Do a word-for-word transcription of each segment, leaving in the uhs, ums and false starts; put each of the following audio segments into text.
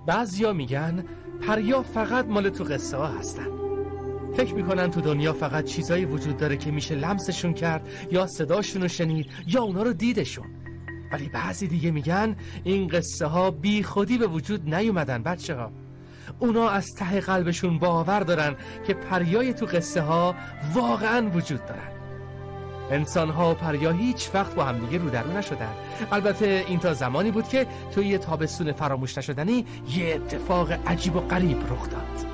بعضیا میگن پریا فقط مال تو قصه ها هستن. فکر میکنن تو دنیا فقط چیزایی وجود داره که میشه لمسشون کرد یا صداشون رو شنید یا اونا رو دیدشون. ولی بعضی دیگه میگن این قصه ها بی خودی به وجود نیومدن بچه ها. اونا از ته قلبشون باور دارن که پریای تو قصه ها واقعا وجود دارن. انسان ها و پریا هیچ وقت با هم دیگه رو در رو نشدن. البته این تا زمانی بود که توی یه تابستون فراموش نشدنی یه اتفاق عجیب و غریب رخ داد.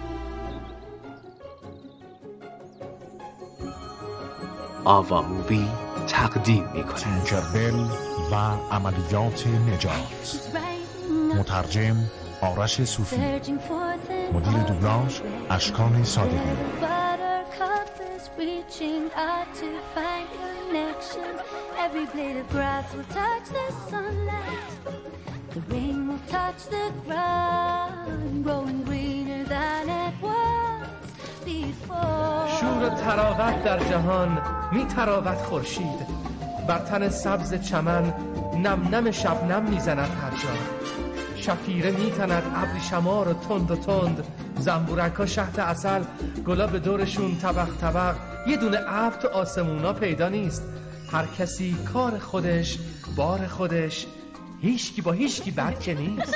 آوا مووی تقدیم میکنه تینکربل و عملیات نجات. مترجم آرش صوفی. مدیر دوبلاژ اشکان صادقی. Reaching out to find connections. Every blade of grass will touch the sunlight. The rain will touch the ground, growing greener than it was before. شور و تراوت در جهان می تراوت خورشید. بر تن سبز چمن نم نم شبنم می زند هر جا. شفیره می تند ابر شمار و تند و تند. زنبورک ها شهد عسل، گلا به دورشون طبق طبق. یه دونه ابر تو آسمونا پیدا نیست. هر کسی کار خودش، بار خودش. هیچکی با هیچکی بد که نیست.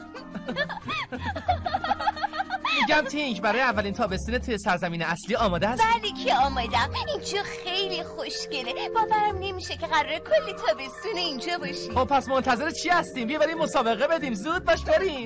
میگم تینک برای اولین تابستون توی سرزمین اصلی آماده هستی؟ بله که آمادم. اینجا خیلی خوشگله. باورم نمیشه که قراره کلی تابستون اینجا باشیم. خب پس منتظر چی هستیم؟ بیا بریم مسابقه بدیم. زود باش بریم.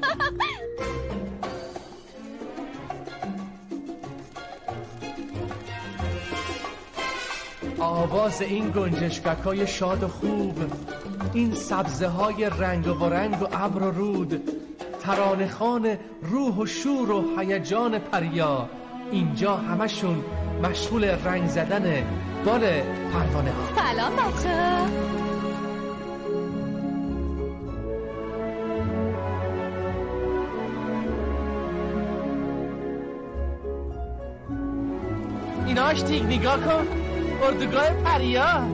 آواز این گنجشکک‌های شاد و خوب، این سبزه های رنگ و رنگ و ابر و رود، ترانه‌خوان روح و شور و هیجان پریا، اینجا همشون مشغول رنگ زدن بال پروانه ها. سلام بچه. ایناش تیک نگاه کن، اردوگاه پریا.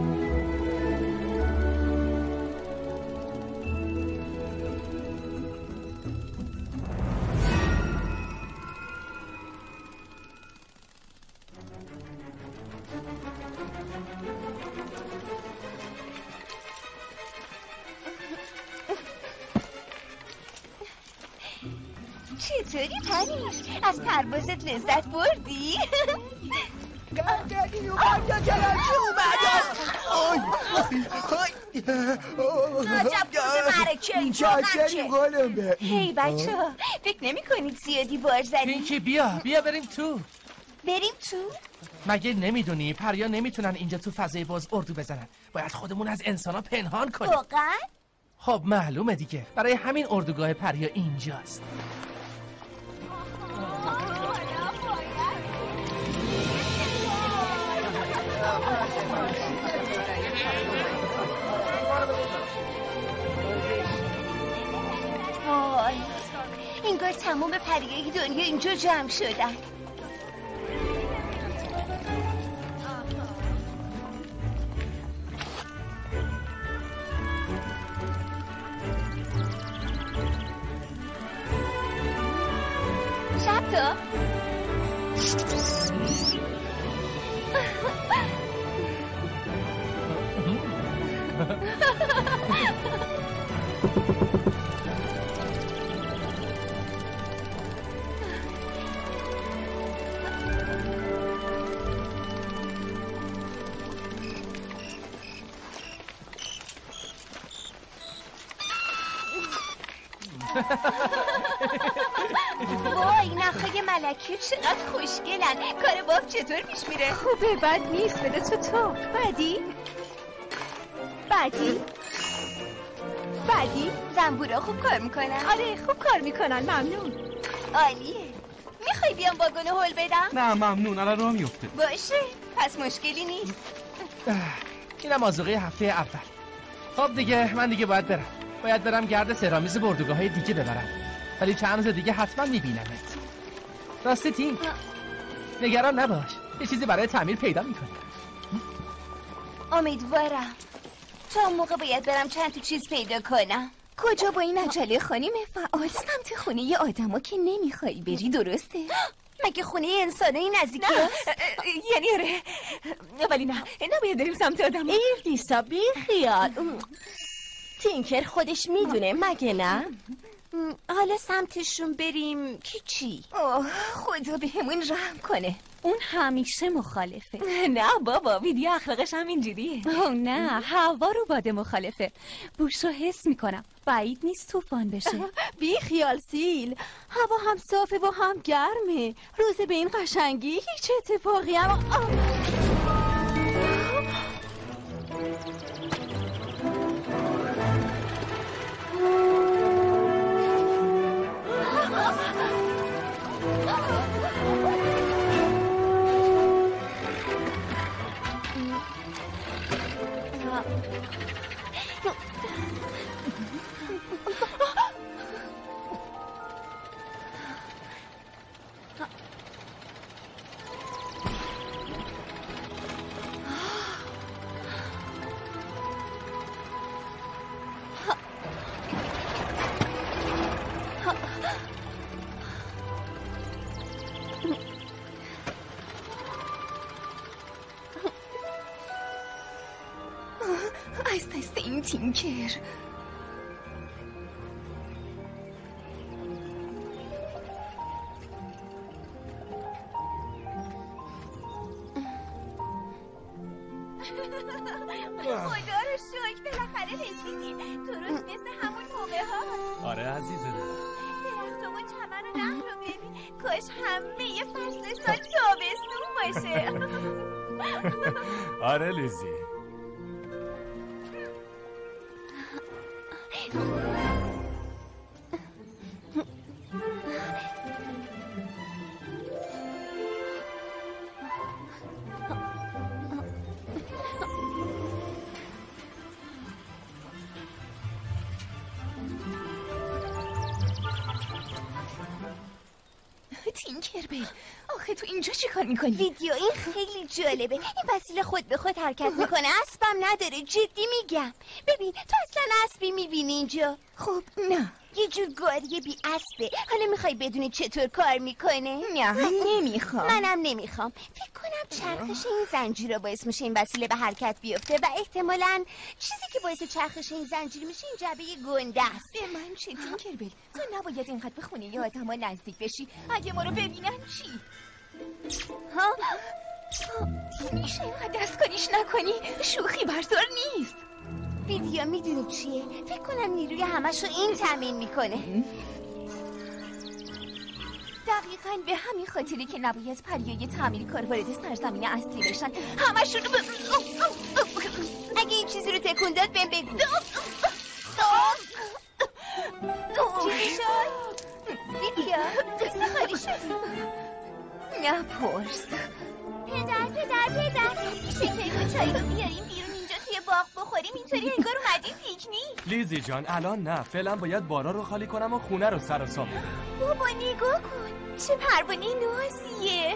چطوری پریش؟ از پروازت لذت بردی؟ گردنی اومد یا جلنچه اومد. عجب کوز مرکه اینجا بچه. هی بچه ها فکر نمی کنید زیادی بار زدیم؟ پینکی بیا بیا بریم تو. بریم تو؟ مگه نمیدونی پریا نمیتونن اینجا تو فضای باز اردو بزنن. باید خودمون از انسانا پنهان کنیم. واقعا؟ خب معلومه دیگه. برای همین اردوگاه پریا اینجاست. وای انگار تمام پریای دنیا اینجا جمع شدن. شب تا وای نخهای ملکی چقدر خوشگلن. کار باب چطور پیش میره؟ خوبه بد نیست. بده تو تو بعدی بعدی بعدی زنبورا خوب کار میکنن. آره خوب کار میکنن. ممنون. عالیه. میخوای بیام واگن هول بدم؟ نه ممنون الان راه میفته. باشه پس مشکلی نیست. اینم آذوقه هفته اول. خب دیگه من دیگه باید برم. باید برم گرد سرامیز بردوگاه‌های دیگه ببرم. ولی چند روز دیگه حتما میبینمت. راستی تیم نگران نباش. یه چیزی برای تعمیر پیدا میکنم. امیدوارم. تا اون موقع باید برم چند تا چیز پیدا کنم. کجا با این عجله خانم فعال؟ سمت خونه یه آدما که نمیخوای بری، درسته؟ مگه خونه انسانایی نزدیکه؟ یعنی آره، ولی نه نباید بریم سمت آدما. ایلیسا بی خیال، تینکر خودش میدونه مگه نه؟ حالا سمتشون بریم که چی؟ اوه خدا بهمون رحم کنه. اون همیشه مخالفه. نه بابا، ویدیو اخلاقش هم اینجوریه. اوه نه، هوا رو باده مخالفه. بوشو حس میکنم، بعید نیست طوفان بشه. بی خیال سیل، هوا هم صافه و هم گرمه. روز به این قشنگی هیچ اتفاقی هم از دست این تینکر. خدا رو شکر بالاخره رسیدیم. درست مثل همون موقع ها. آره عزیز دلم. درخت و چمن و نهر رو ببین. کاش همه یه فصل سال تابستون باشه. آره لیزی. تینکربل، آخه تو اینجا چی کار میکنی؟ ویدیو این خیلی جالبه. این وسیله خود به خود حرکت میکنه، اسبم نداره. جدی میگم. ببین تو اصلا اسبی میبینی اینجا؟ خب نه، یه جور گاریه بی اسبه. حالا میخوای بدونی چطور کار میکنه؟ نه نمیخوام. منم نمیخوام. فکر کنم چرخش این زنجیر باعث میشه این وسیله به حرکت بیفته و احتمالاً چیزی که باعث چرخش این زنجیر میشه این جعبه گنده است. به من چه تینکربل؟ تو نباید اینقدر به خونه ی آدما نزدیک بشی. اگه ما رو ببینن چی؟ ها؟ میشه اینقدر دستکاریش نکنی؟ شوخی بردار نیست. ویدیو میدونی چیه؟ فکر کنم نیروی همشو این تامین میکنه. دقیقاً به همین خاطری که نباید پریای تعمیرکار وارد سرزمین اصلی بشن. همشون رو ب... اگه این چیزی رو تکون داد بهم بگو. چی شد؟ ویدیو دست خالی شد. نپرس. پدر پدر پدر میشه که چایی رو بیاریم بیرون اینجا توی باغ بخوریم؟ اینطوری انگار اومدیم پیکنیک. لیزی جان الان نه، فعلا باید بارا رو خالی کنم و خونه رو سر و سام کنم. بابا نگاه کن چه پروانه نازیه.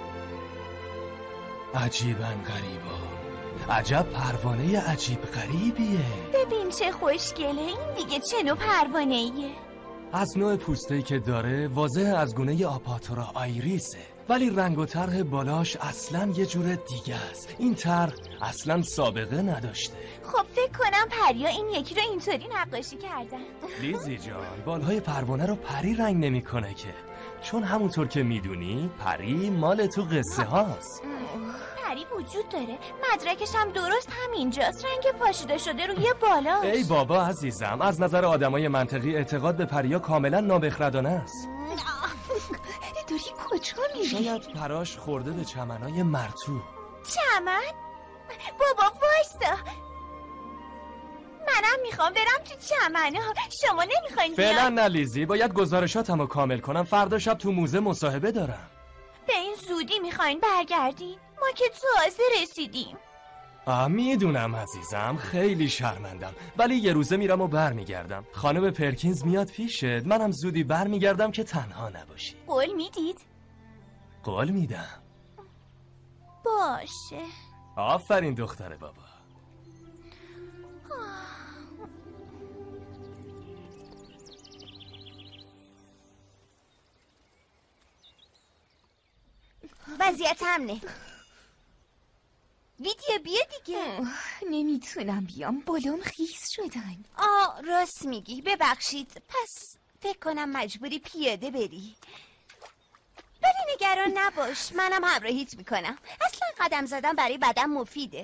عجیباً غریبا. عجب پروانه عجیب غریبیه. ببین چه خوشگله. این دیگه چه نوع پروانه ایه؟ از نوع پوسته‌ای که داره واضح از گونه آپاتورا آیریسه، ولی رنگ و طرح بالاش اصلا یه جور دیگه است. این طرح اصلا سابقه نداشته. خب فکر کنم پریا این یکی رو اینطوری نقاشی کردن. لیزی جان بالهای پروانه رو پری رنگ نمی‌کنه که، چون همونطور که میدونی پری مال تو قصه هاست. پری وجود داره، مدرکش هم درست همینجاست. رنگ پاشیده شده روی بالاش. ای بابا عزیزم، از نظر آدمای منطقی اعتقاد به پریا کاملا نابخردانه است. داری کجا میری؟ شاید پراش خورده به چمنای مرطوب. چمن؟ بابا وایستا، منم میخوام برم تو چمن‌ها. شما نمیخواین بیان؟ فعلا نه لیزی، باید گزارشاتمو کامل کنم. فردا شب تو موزه مصاحبه دارم. به این زودی میخواین برگردین؟ ما که تازه رسیدیم. آه میدونم عزیزم، خیلی شرمندم، ولی یه روزه میرم و برمیگردم. خانم پرکینز میاد پیشت، منم زودی برمیگردم که تنها نباشی. قول میدید؟ قول میدم. باشه. آفرین دختر بابا. وضعیت امنه. ویدیو بیا دیگه. نمیتونم بیام، بلوم خیس شدن. آه راست میگی، ببخشید. پس فکر کنم مجبوری پیاده بری. ولی نگران نباش، منم همراهیت میکنم. اصلا قدم زدن برای بدن مفیده.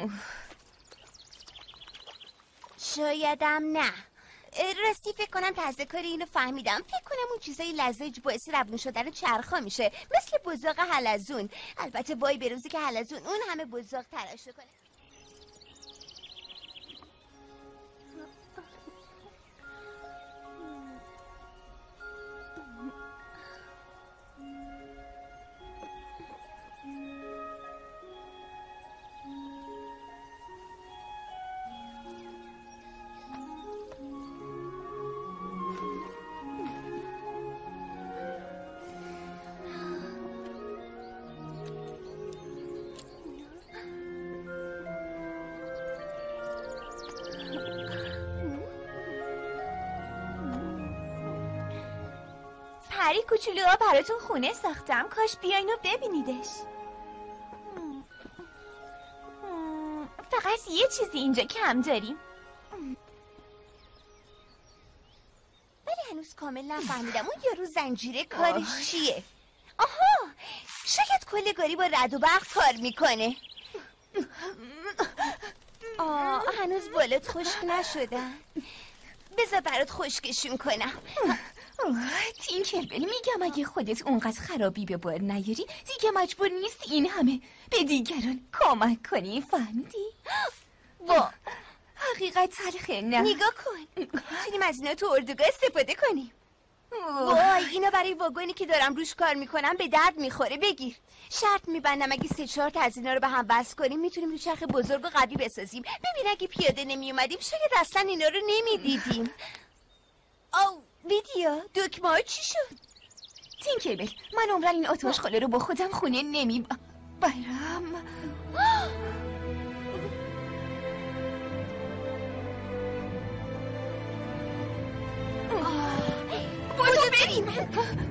شایدم نه. راستی فکر کنم تازه کاری اینو فهمیدم. فکر کنم اون چیزای لزج باعث روون شدن چرخا میشه، مثل بزاق حلزون. البته وای به روزی که حلزون اون همه بزاق تراشه کنه. پری کوچولوها براتون خونه ساختم، کاش بیاین و ببینیدش. فقط یه چیزی اینجا کم داریم، ولی هنوز کامل نفهمیدم اون یارو زنجیره کارش چیه. آها، شاید کله‌گاری با رد و برق کار میکنه. آه هنوز بالات خشک نشدن، بذار برات خشکشون کنم. تینکربل، میگم اگه خودت اونقدر خرابی به بار نیاری دیگه مجبور نیست این همه به دیگران کمک کنی، فهمیدی؟ با حقیقت تلخه نه؟ نگاه کن، میتونیم از اینا تو اردوگاه استفاده کنیم. وای اینا برای واگونی که دارم روش کار میکنم به درد میخوره. بگیر، شرط میبندم اگه سه چهار تا از اینا رو به هم وصل کنیم میتونیم رو چرخ بزرگ و قوی بسازیم. ببین اگه پیاده نمیومدیم شاید اصلا اینا رو نمیدیدیم. او ویدیو، دکمه ها چی شد؟ تینکربل، من عمرن این آتش خاله رو با خودم خونه نمی برم. بودو بریم.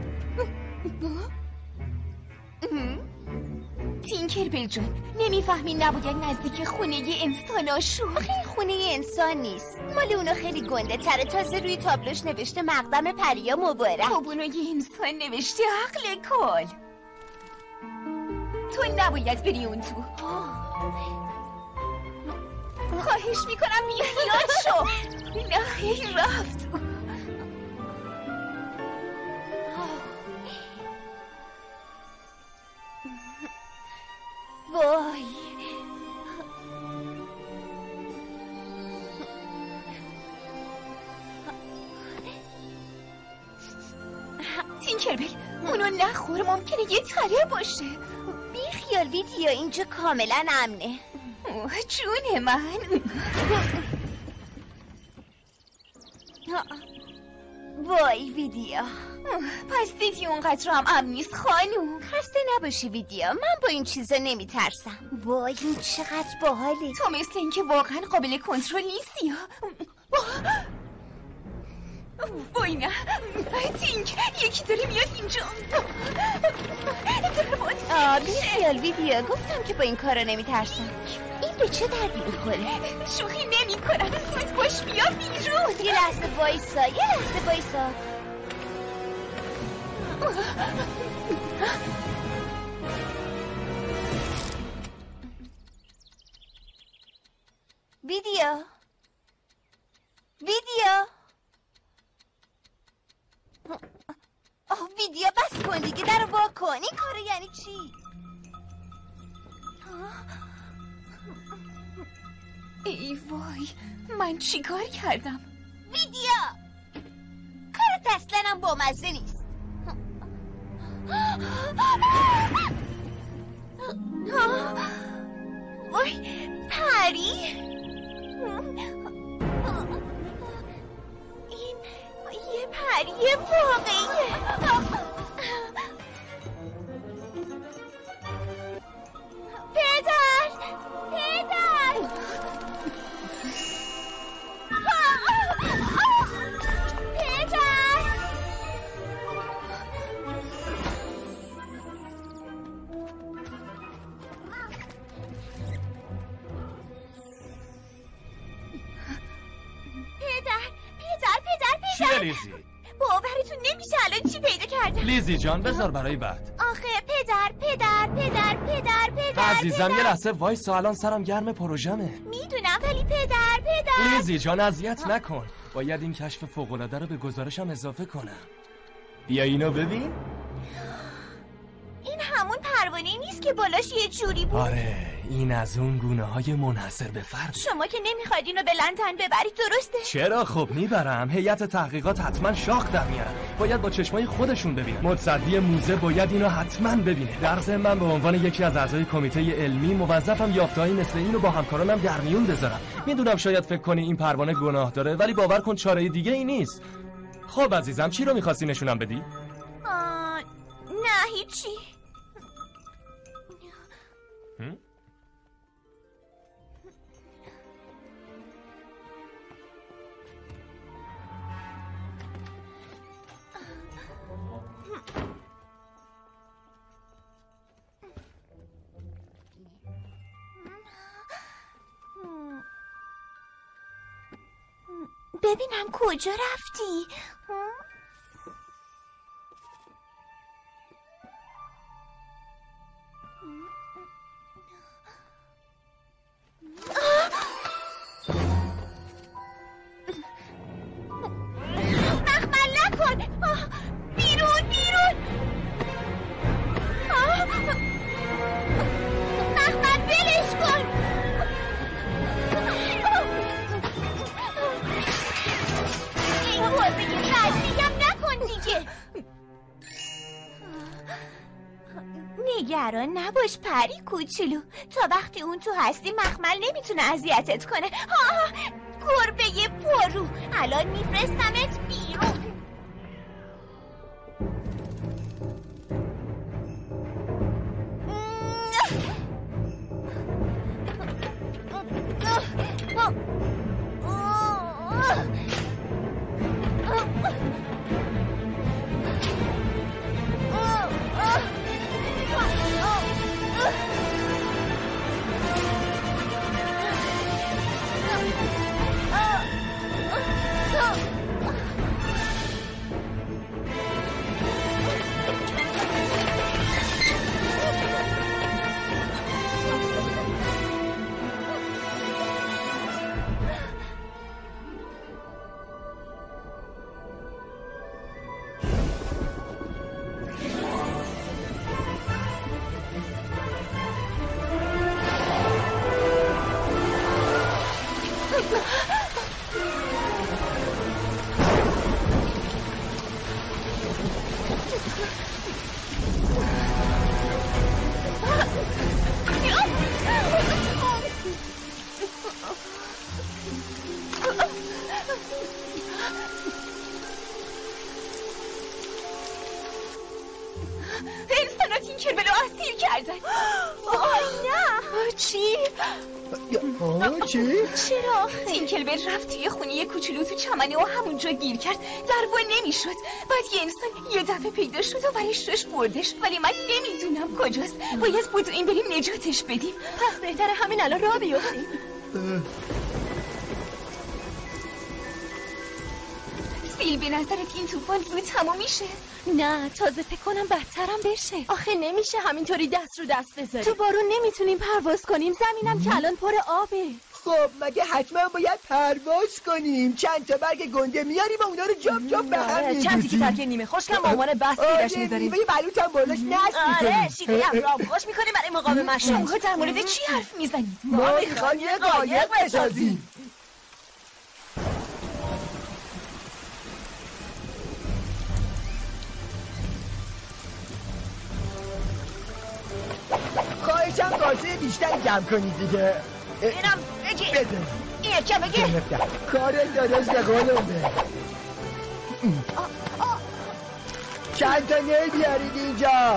تینکربل جون، نمیفهمی نباید نزدیک خونه ی انسان شو. آخه این خونه ی انسان نیست، مال اونا خیلی گنده تره. تازه روی تابلوش نوشته مقدم پریا مبارک. خب اونا یه انسان نوشته عقل کل. تو نباید بری اون تو. خواهش میکنم بیخیال شو. نه این رفت. وای تینکربل، اونو نخور، ممکنه یه تره باشه. بی خیال ویدیو، اینجا کاملا امنه. جون من. وای ویدیو، پس دیدی اونقدر هم امن نیست خانوم. خسته نباشی ویدیو، من با این چیزا نمیترسم. وای این چقدر باحاله. تو مثل اینکه واقعا قابل کنترل نیستی. وای نه تینک، یکی داره میاد اینجا. آه بی خیال ویدیو، گفتم که با این کارا نمیترسم. این به چه دردی میخوره؟ شوخی نمی کنم، زود باش بیا بیرون. یه لحظه وایسا، یه لحظه وایسا. ویدیو ویدیو آه ویدیو بس کن دیگه، در رو وا کن. این کارو یعنی چی؟ ای وای، من چی کار کردم؟ ویدیو کارت اصلا هم بامزه نیست. وای پری، این یه پری واقعیه. پدر پدر پدر لیزی؟ باورتون نمیشه الان چی پیدا کردم. لیزی جان بذار برای بعد. آخه پدر پدر پدر پدر پدر عزیزم پدر. یه لحظه وایسا، الان سرم گرم پروژمه. میدونم ولی پدر پدر. لیزی جان اذیت نکن، باید این کشف فوق‌العاده رو به گزارشم اضافه کنم. بیا اینو ببین. این همون پروانه نیست که بالاش یه جوری بود؟ آره این از اون گونه های منحصر به فرد. شما که نمیخواید اینو به لندن ببرید درسته؟ چرا؟ خب میبرم. هیئت تحقیقات حتما شاخ در میارن، باید با چشمای خودشون ببینن. متصدی موزه باید اینو حتما ببینه. در ضمن من به عنوان یکی از اعضای کمیته علمی موظفم یافته‌هایی مثل اینو با همکارانم در میون بذارم. میدونم شاید فکر کنی این پروانه گناه داره، ولی باور کن چاره دیگه ای نیست. خب عزیزم چی رو می‌خواستی نشونم بدی؟ آه... نه هیچی. هم؟ ببینم کجا رفتی؟ مخمل نکن. بیرون بیرون. مخمل بلش کن. این گربه قدریگم نکن دیگه. نگران نباش پری کوچولو، تا وقتی اون تو هستی مخمل نمیتونه اذیتت کنه. ها گربه پرو، الان میفرستمت بیرون. چرا؟ تینکلبل رفت توی خونه کوچولو تو چمنه و همونجا گیر کرد، در وا نمیشد. بعد یه انسان یه دفعه پیدا شد و برش داشت بردش، ولی من نمیدونم کجاست. باید بدویم بریم نجاتش بدیم. پس بهتره همین الان راه بیفتیم. سیل به نظرت این طوفان زود تموم میشه؟ نه تازه فکر کنم بدترم بشه. آخه نمیشه همینطوری دست رو دست بذاری. تو بارون نمیتونیم پرواز کنیم، زمینم که الان پر آبه. خب مگه حتما باید پرواز کنیم؟ چند تا برگ گنده میاریم و اونا رو جاب جاب به هم می‌ریزیم. چند تیکه ترکه نیمه خشکم به عنوان بس پیداش می‌ذاریم. آره بلوطم بالاش نصب می‌کنیم. آره شیوه افرام خوش می‌کنیم برای مقاومت. شما در مورد چی حرف می‌زنید؟ ما می‌خوایم یه قایق بسازیم. خواهشم قاطع بیشتر جمع کنید دیگه. اینم بگی بده این یکم بگی کار درست قولمه. چند تا نی بیارید اینجا.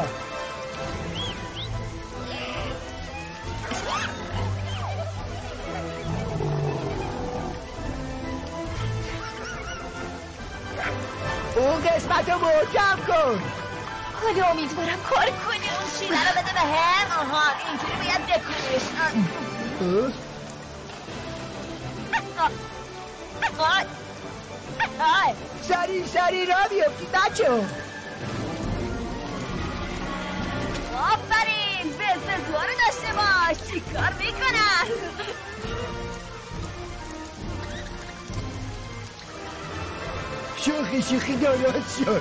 اون قسمت رو محکم کن. حالا امیدوارم کار کنی. اون شیله رو بده به هم. آها اینجوری باید بکنیش. سری سری را بیفتید بچه ها. آفرین بزرگوار رو داشته باش. چی کار میکنن؟ شوخی شوخی درست شد.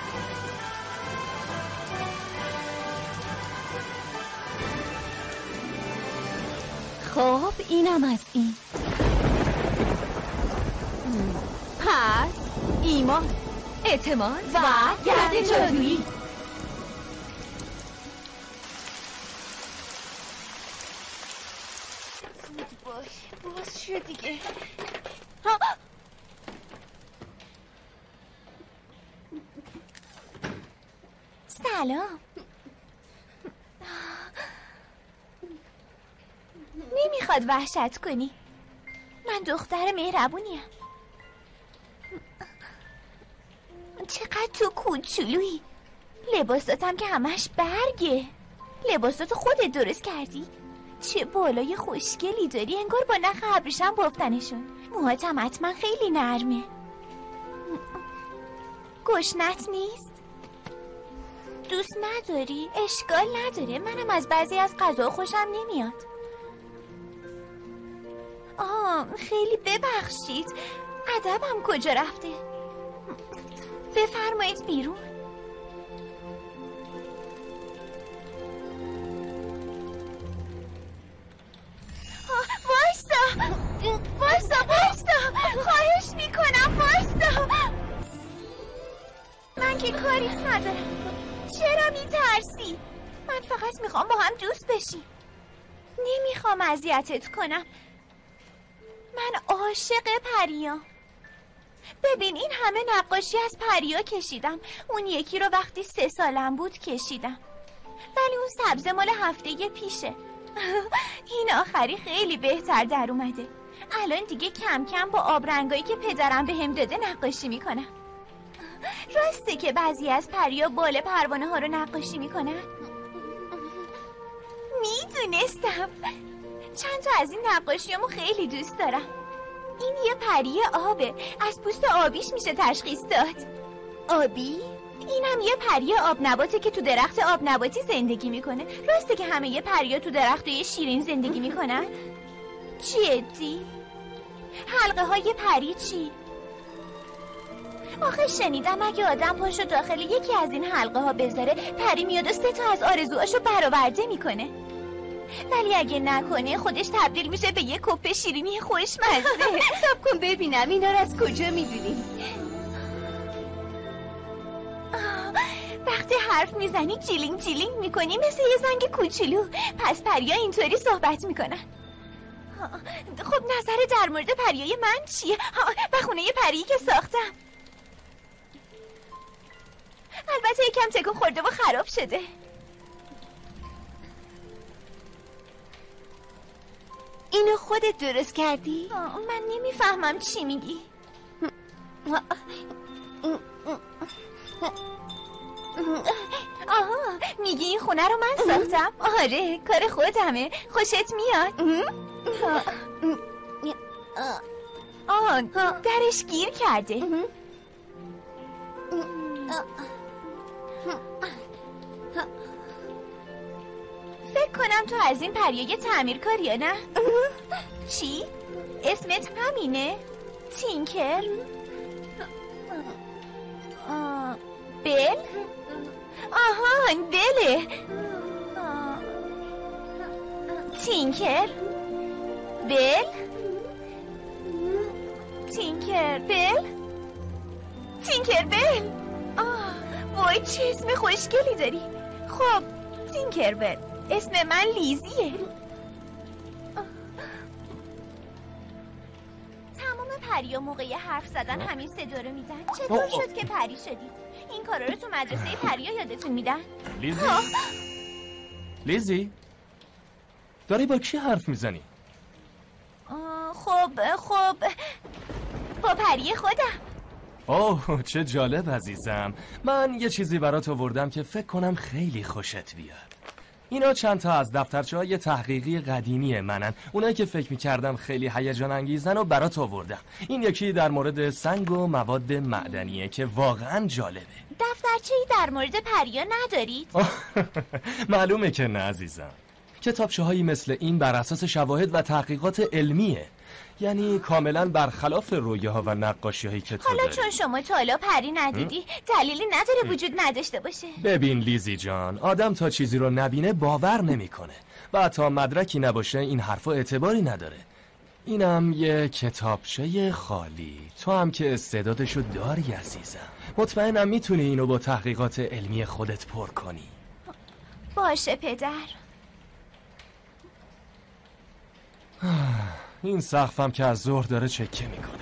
خب اینم از این. پس ایمان، اعتماد و گرد جادویی. باش باز شد دیگه. سلام. نمیخواد وحشت کنی. من دختر مهربونیم. چقدر تو کوچولویی. لباساتم که همش برگه. لباساتو خودت درست کردی؟ چه بالای خوشگلی داری، انگار با نخ ابریشم بافتنشون. موهاتم حتما خیلی نرمه. گشنت نیست؟ دوست نداری؟ اشکال نداره، منم از بعضی از غذا خوشم نمیاد. آه خیلی ببخشید، ادبم کجا رفته؟ بفرمایید بیرون. وایستا وایستا وایستا خواهش میکنم وایستا. من که کاری ندارم. چرا میترسی؟ من فقط میخوام با هم دوست بشیم. نمیخوام اذیتت کنم. من عاشق پریام. ببین این همه نقاشی از پریا کشیدم. اون یکی رو وقتی سه سالم بود کشیدم، ولی اون سبزه مال هفته پیشه. این آخری خیلی بهتر در اومده. الان دیگه کم کم با آبرنگایی که پدرم بهم داده نقاشی میکنم. راسته که بعضی از پریا بال پروانه ها رو نقاشی میکنن؟ میدونستم. چند تا از این نقاشیامو خیلی دوست دارم. این یه پری آبه، از پوست آبیش میشه تشخیص داد. آبی؟ اینم یه پری آب نباته که تو درخت آب نباتی زندگی میکنه. راسته که همه یه پریا تو درختای شیرین زندگی میکنن؟ جدی؟ حلقه های پری چی؟ آخه شنیدم اگه آدم پاشو داخل یکی از این حلقه ها بذاره، پری میاد و سه تا از آرزوهاشو برآورده میکنه. ولی اگه نکنه خودش تبدیل میشه به یه کپه شیرینی خوشمزه. حساب کن ببینم اینا رو از کجا میدونی؟ وقتی حرف میزنی جیلینگ جیلینگ میکنی مثل یه زنگ کوچولو. پس پریا اینطوری صحبت میکنن. خب نظر در مورد پریای من چیه؟ و خونه یه پری که ساختم. البته یکم تکون خورده و خراب شده. اینو خودت درست کردی؟ من نمیفهمم چی میگی. آها میگی این خونه رو من ساختم؟ آره کار خودمه. خوشت میاد؟ آه درش گیر کرده. فکر کنم تو از این پریای تعمیرکاری یا نه؟ چی؟ اسمت همینه؟ تینکر؟ بل؟ آها بله. تینکر بل؟ تینکر بل؟ تینکر بل؟ آه وای چه اسم خوشگلی داری. خب تینکر بل، اسم من لیزیه. تمام پریا موقع حرف زدن همین صدا رو میدن. چطور شد که پری شدی؟ این کارا رو تو مدرسه پریا یادتون میدن؟ لیزی؟ لیزی؟ داری با کی حرف میزنی؟ خب خب با پری خودم. اوه چه جالب عزیزم. من یه چیزی برات آوردم که فکر کنم خیلی خوشت بیاد. اینا چند تا از دفترچه‌های تحقیقی قدیمی منن. اونایی که فکر می‌کردم خیلی هیجان انگیزن و برات آوردم. این یکی در مورد سنگ و مواد معدنیه که واقعاً جالبه. دفترچه‌ای در مورد پریا ندارید؟ معلومه که نه عزیزم. کتابچه‌هایی مثل این بر اساس شواهد و تحقیقات علمیه. یعنی کاملا برخلاف رویاها و نقاشی‌هایی که تو حالا داری. چون شما تا حالا پری ندیدی دلیلی نداره وجود نداشته باشه. ببین لیزی جان، آدم تا چیزی رو نبینه باور نمیکنه و تا مدرکی نباشه این حرفا اعتباری نداره. اینم یه کتابچه خالی. تو هم که استعدادشو داری عزیزم. مطمئنم میتونی اینو با تحقیقات علمی خودت پر کنی. باشه پدر. این سقفم که از ظهر داره چکه میکنه.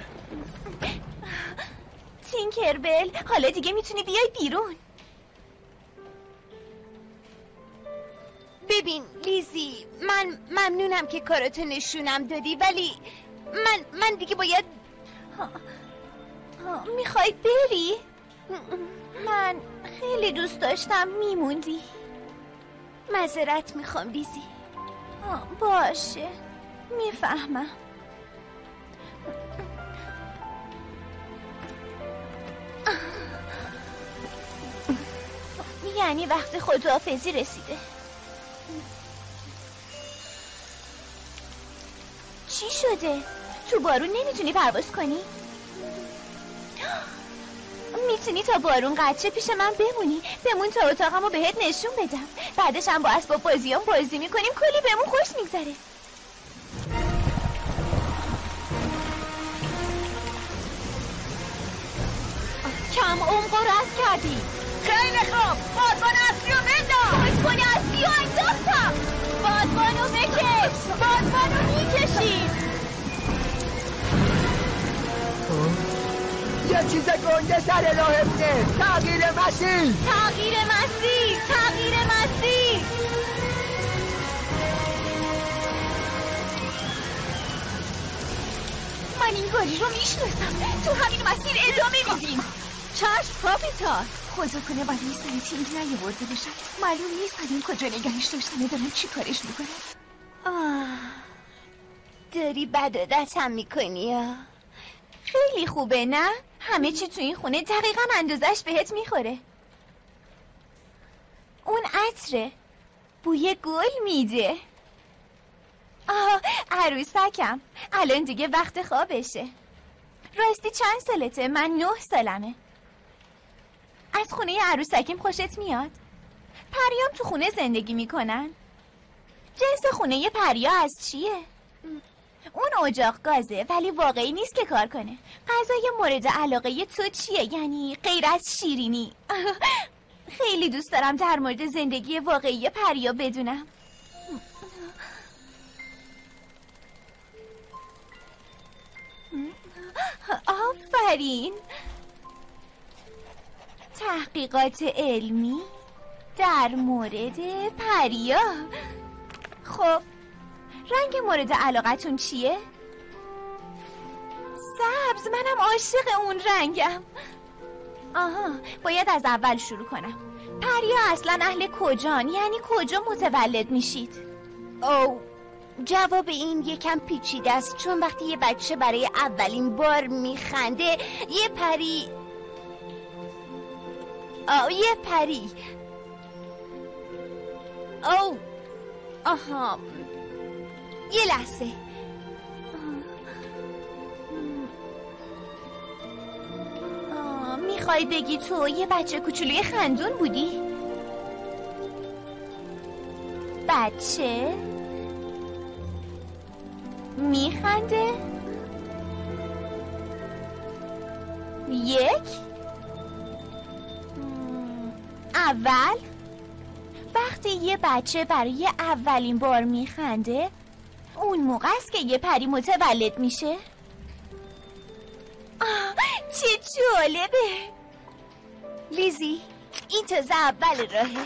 تینکربل حالا دیگه میتونی بیای بیرون. ببین لیزی، من ممنونم که کاراتو نشونم دادی، ولی من من دیگه باید. میخوای بری؟ من خیلی دوست داشتم میموندی. معذرت میخوام لیزی. باشه میفهمم. یعنی وقت خداحافظی رسیده. چی شده؟ تو بارون نمیتونی پرواز کنی؟ میتونی تا بارون قطره پیش من بمونی، بمون تا اتاقمو بهت نشون بدم. بعدش هم با اسباب بازیام بازی میکنیم، کلی بهمون خوش میگذره. کم عمق رو رد کردی. خیلی خوب، بادبان اصلی رو بنداز. بادبان اصلی رو انداختم. بادبان رو بکش. بادبان رو میکشیم. یه چیز گنده سر راه بوده. تغییر مسیر. تغییر مسیر. تغییر مسیر. من این گاری رو میشناسم. تو همین مسیر ادامه میدیم. چشم پاپیتا. خدا کنه باید این سری تینگ نیاورده باشن. معلوم نیست این کجا نگهش داشتن و دارن چی کارش میکنن. آه داری بد عادتم میکنی ها. خیلی خوبه نه؟ همه چی تو این خونه دقیقا اندازش بهت میخوره. اون عطره بوی گل میده. آه عروسکم، الان دیگه وقت خوابشه. راستی چند سالته؟ من نه سالمه. از خونه عروسکیم خوشت میاد؟ پریام تو خونه زندگی میکنن؟ جنس خونه پریا از چیه؟ اون اجاق گازه ولی واقعی نیست که کار کنه. غذای مورد علاقه تو چیه؟ یعنی غیر از شیرینی. خیلی دوست دارم در مورد زندگی واقعی پریا بدونم. آفرین. تحقیقات علمی در مورد پریا. خب رنگ مورد علاقتون چیه؟ سبز. منم عاشق اون رنگم. آها باید از اول شروع کنم. پریا اصلا اهل کجان؟ یعنی کجا متولد میشید؟ او جواب این یکم پیچیده است، چون وقتی یه بچه برای اولین بار میخنده یه پری آه یه پری او آها یه لحظه. میخوای بگی تو یه بچه کوچولوی خندون بودی؟ بچه میخنده؟ یک اول وقتی یه بچه برای اولین بار میخنده اون موقع است که یه پری متولد میشه؟ آه چه جالبه. لیزی این تازه اول راهه.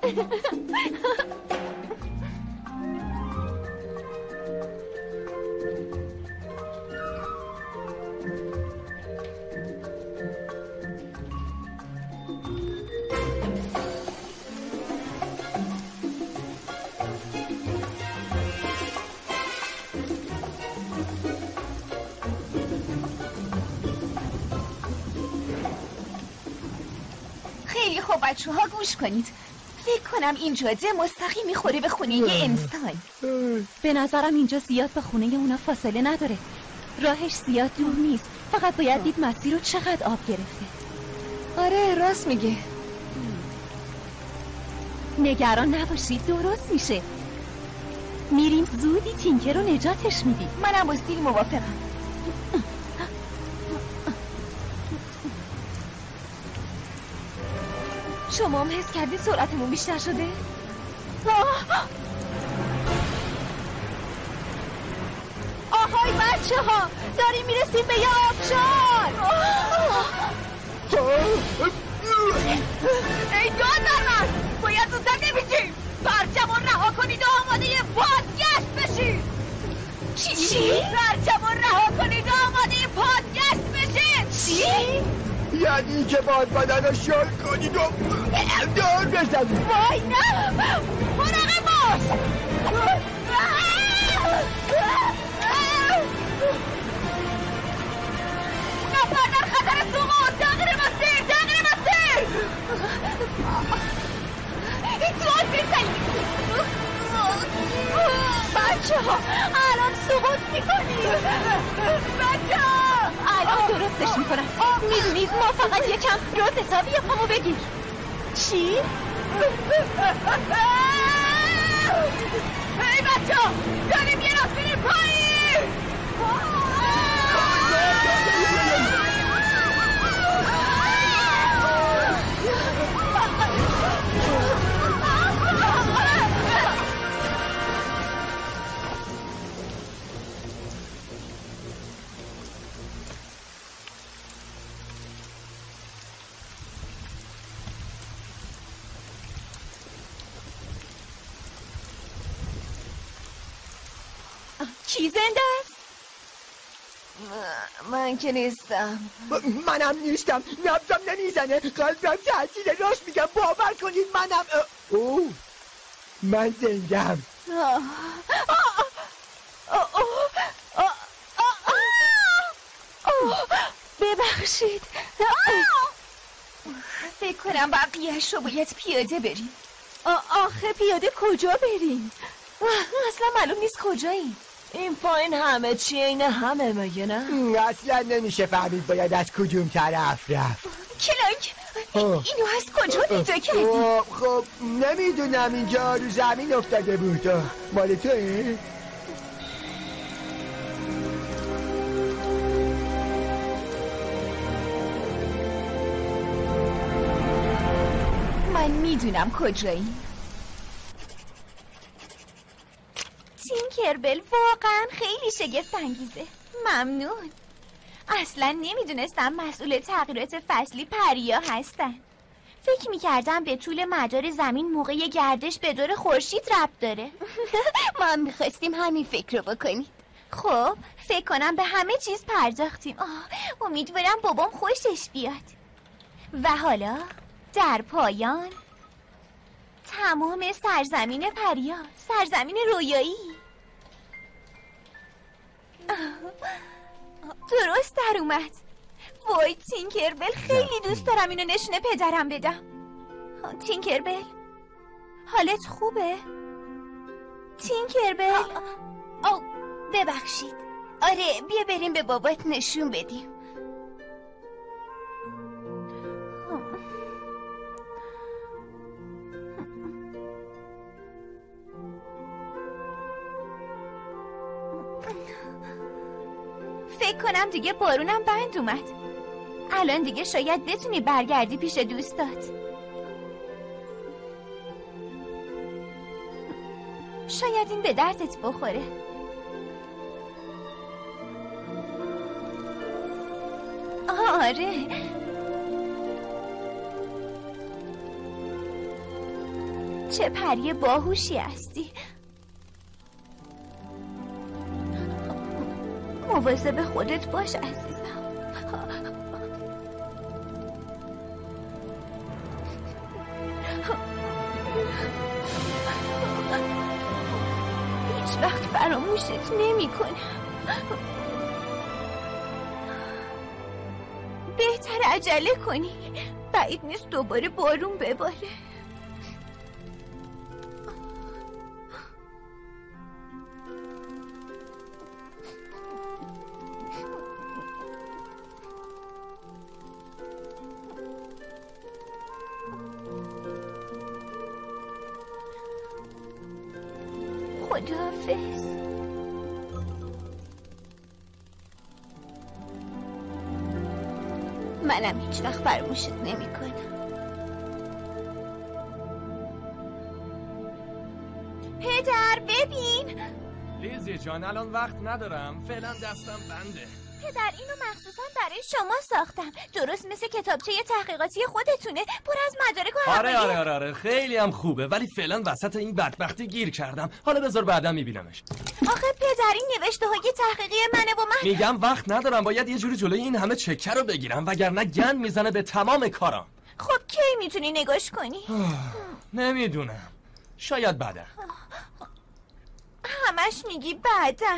خیلی خوب بچه ها گوش کنید. فکر کنم این جاده مستقیم میخوره به خونه یه انسان. به نظرم اینجا زیاد به خونه اونا فاصله نداره. راهش زیاد دور نیست، فقط باید دید مسیر رو چقدر آب گرفته. آره راست میگه. نگران نباشید، درست میشه. میریم زودی تینکر رو نجاتش میدیم. منم با سیل موافقم. شما هم حس کردید سرعتمون بیشتر شده؟ آهای بچه ها، داریم میرسیم به یه آبشار. ای دادر من، باید زودتر نمیشیم. پرچم رو رها کنید و آماده پادگشت بشید. چی؟ چی؟ پرچم رو رها کنید و آماده پادگشت بشید. چی؟ یعنی که باید بدن رو شل کنید و دور بزنید. وای نه، مراقب باش. نفر در خطر سقوط. تغییر مسیر، تغییر مسیر. این تو آن بزنید. بچه ها الان سقوط میکنید. بچه ها الان درستش میکنم. میدونید ما فقط یکم روزتا بیا پامو بگیر. چی؟ ای بچه ها داریم یه راست میریم پایین. کی زنده است؟ من که نیستم. منم نیستم. نبضم نمیزنه، قلبم تعطیله. راست میگم، باور کنید منم. اوه من زندم. ببخشید. فکر کنم بقیه‌اش رو باید پیاده بریم. آخه پیاده کجا بریم؟ اصلا معلوم نیست کجاییم. این پایین همه چی این همه مگه نه؟ اصلا نمیشه فهمید باید از کدوم طرف رفت. کلانک اینو از کجا پیدا کردی؟ خب نمیدونم، اینجا رو زمین افتاده بود. مال توئه؟ من میدونم کجایی. تینکربل واقعا خیلی شگفت انگیزه. ممنون. اصلا نمیدونستم مسئول تغییرات فصلی پریا هستن. فکر میکردم به طول مدار زمین موقع گردش به دور خورشید ربط داره. ما هم میخواستیم همین فکر رو بکنیم. خب فکر کنم به همه چیز پرداختیم. آه امیدوارم بابام خوشش بیاد. و حالا در پایان تمام سرزمین پریا، سرزمین رویایی. درست در اومد. وای تینکربل، خیلی دوست دارم اینو نشونه پدرم بدم. تینکربل حالت خوبه؟ تینکربل آه ببخشید. آره بیا بریم به بابات نشون بدیم. فکر کنم دیگه بارونم بند اومد. الان دیگه شاید بتونی برگردی پیش دوستات. شاید این به دردت بخوره. آره چه پری باهوشی هستی. مواظب خودت باش عزیزم. هیچ وقت فراموشت نمی کنم. بهتر عجله کنی، بعید نیست دوباره بارون بباره. خداحافظ. منم هیچ وقت فراموشت نمی کنم. پدر ببین. لیزی جان الان وقت ندارم، فعلا دستم بنده. پدر اینو مخصوصا برای شما ساختم، درست مثل کتابچه تحقیقاتی خودتونه، پر از مدارک و آره آره آره آره خیلی هم خوبه، ولی فعلا وسط این بدبختی گیر کردم. حالا بذار بعدا میبینمش. آخه پدر این نوشته های تحقیقی منه و من میگم وقت ندارم، باید یه جوری جلوی این همه چکه رو بگیرم وگرنه گند میزنه به تمام کارام. خب کی میتونی نگاش کنی؟ نمیدونم، شاید بعدا. همش میگی بعدا.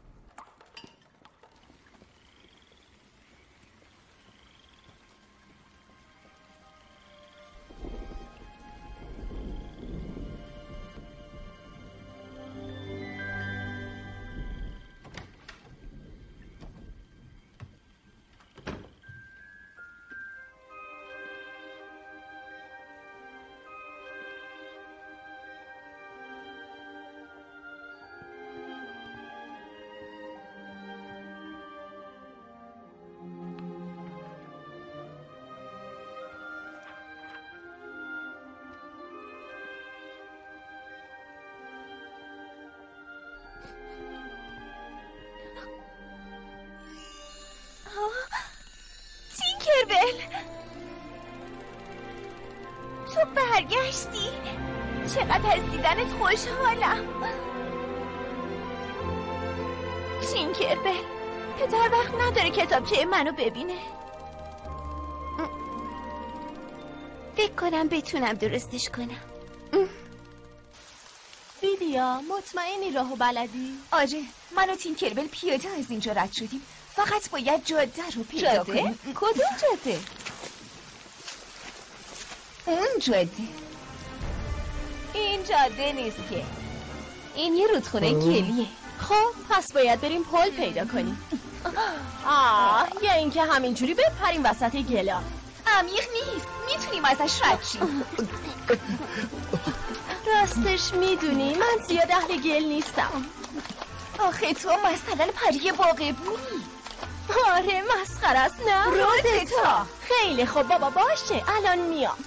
تینکربل، تو برگشتی. چقدر از دیدنت خوشحالم. تینکربل، پدر وقت نداره کتابچه منو ببینه. فکر کنم بتونم درستش کنم. ویدیا، مطمئنی راهو بلدی؟ آره، من و تینکربل پیاده از اینجا رد شدیم، فقط باید جاده رو پیدا جاده؟ کنیم. کدوم جاده؟ اون جاده. این جاده نیست که، این یه رودخونه گلیه. خب پس باید بریم پل پیدا کنیم. آه، یا اینکه همینجوری بپریم وسط گلا. عمیق نیست، میتونیم ازش رد شیم. راستش میدونی من زیاد اهل گل نیستم. آخه تو مثلا پری باغبونی. آره مسخره است نه؟ رودتا. خیلی خوب بابا، باشه الان میام.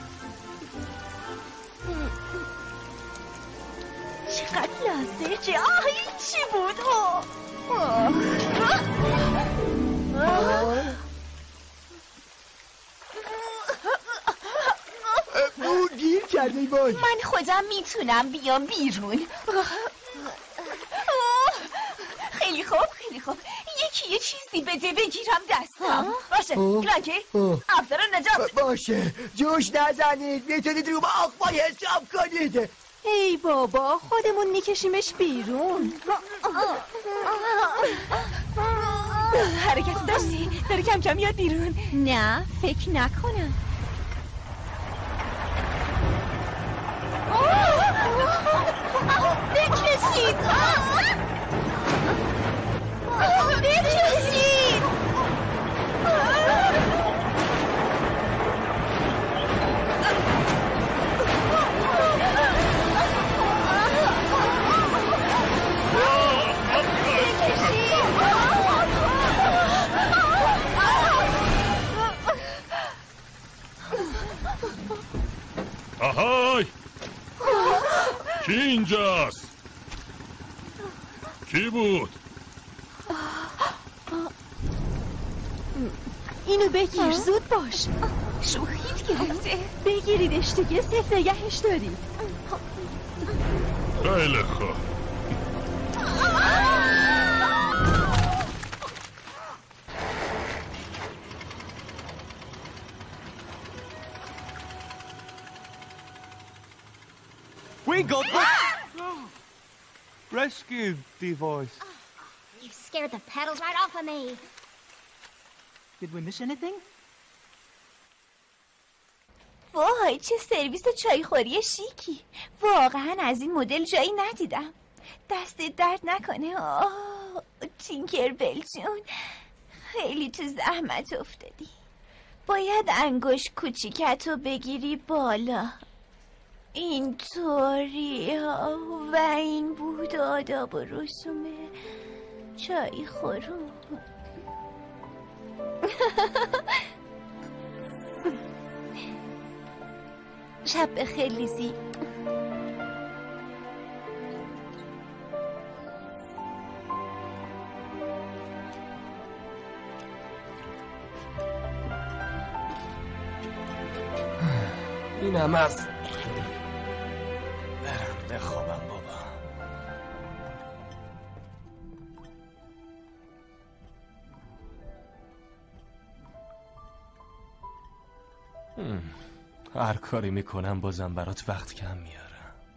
چقدر لازجه. آه این چی بود؟ آه. او گیر کرده وای. من خودم میتونم بیام بیرون. خیلی خوب خیلی خوب، یکی یه چیزی بده بگیرم دستم. باشه کلانکی، افسر نجات. باشه جوش نزنید، میتونید رو با آقای حساب کنید. ای بابا خودمون میکشیمش بیرون. حرکت داشتی؟ داره کم کم میاد بیرون. نه فکر نکنم. بکشید بکشید. آهای! کی اینجاست؟ کی بود؟ اینو بگیر، زود باش. شوخیت گرفته. بگیریدش دیگه، سفت نگهش داری. خیلی خوب. We got the rescue device. You scared the pedals right off of me. Did we miss anything? وای چه سرویس چایخوری شیکی. واقعا از این مدل جایی ندیدم. دستت درد نکنه. آه تینکر بل جون، خیلی تو زحمت افتادی. باید انگشت کوچیکتو بگیری بالا اینطوری و این بود آداب و رسوم چای خورو. شب بخیر لیزی. اینم از برم بخوابم بابا. هر کاری میکنم بازم برات وقت کم میارم.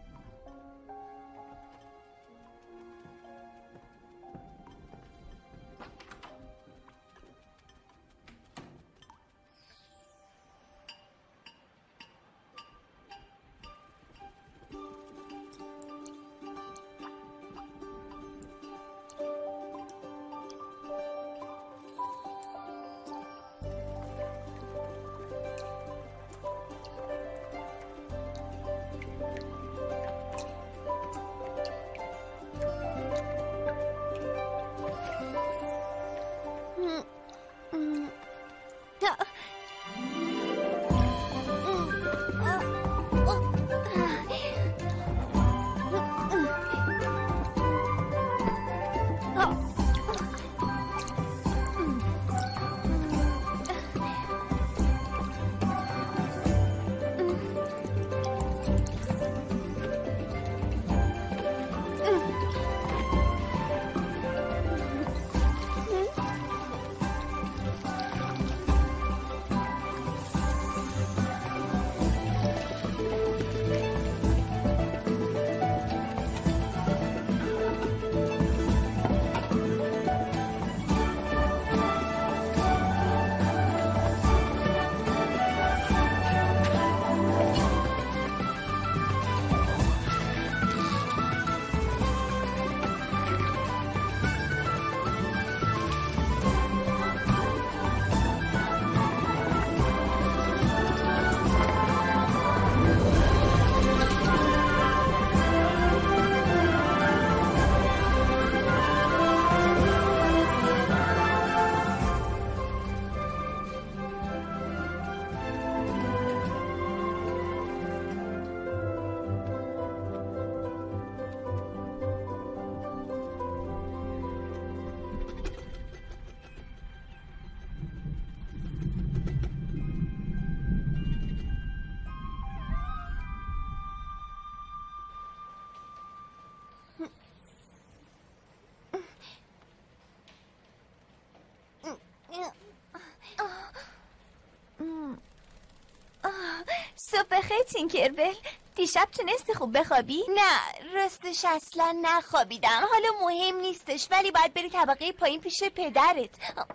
صبح خیر تینکربل. دیشب تونستی خوب بخوابی؟ نه راستش اصلا نخوابیدم. حالا مهم نیستش، ولی باید بری طبقه پایین پیش پدرت.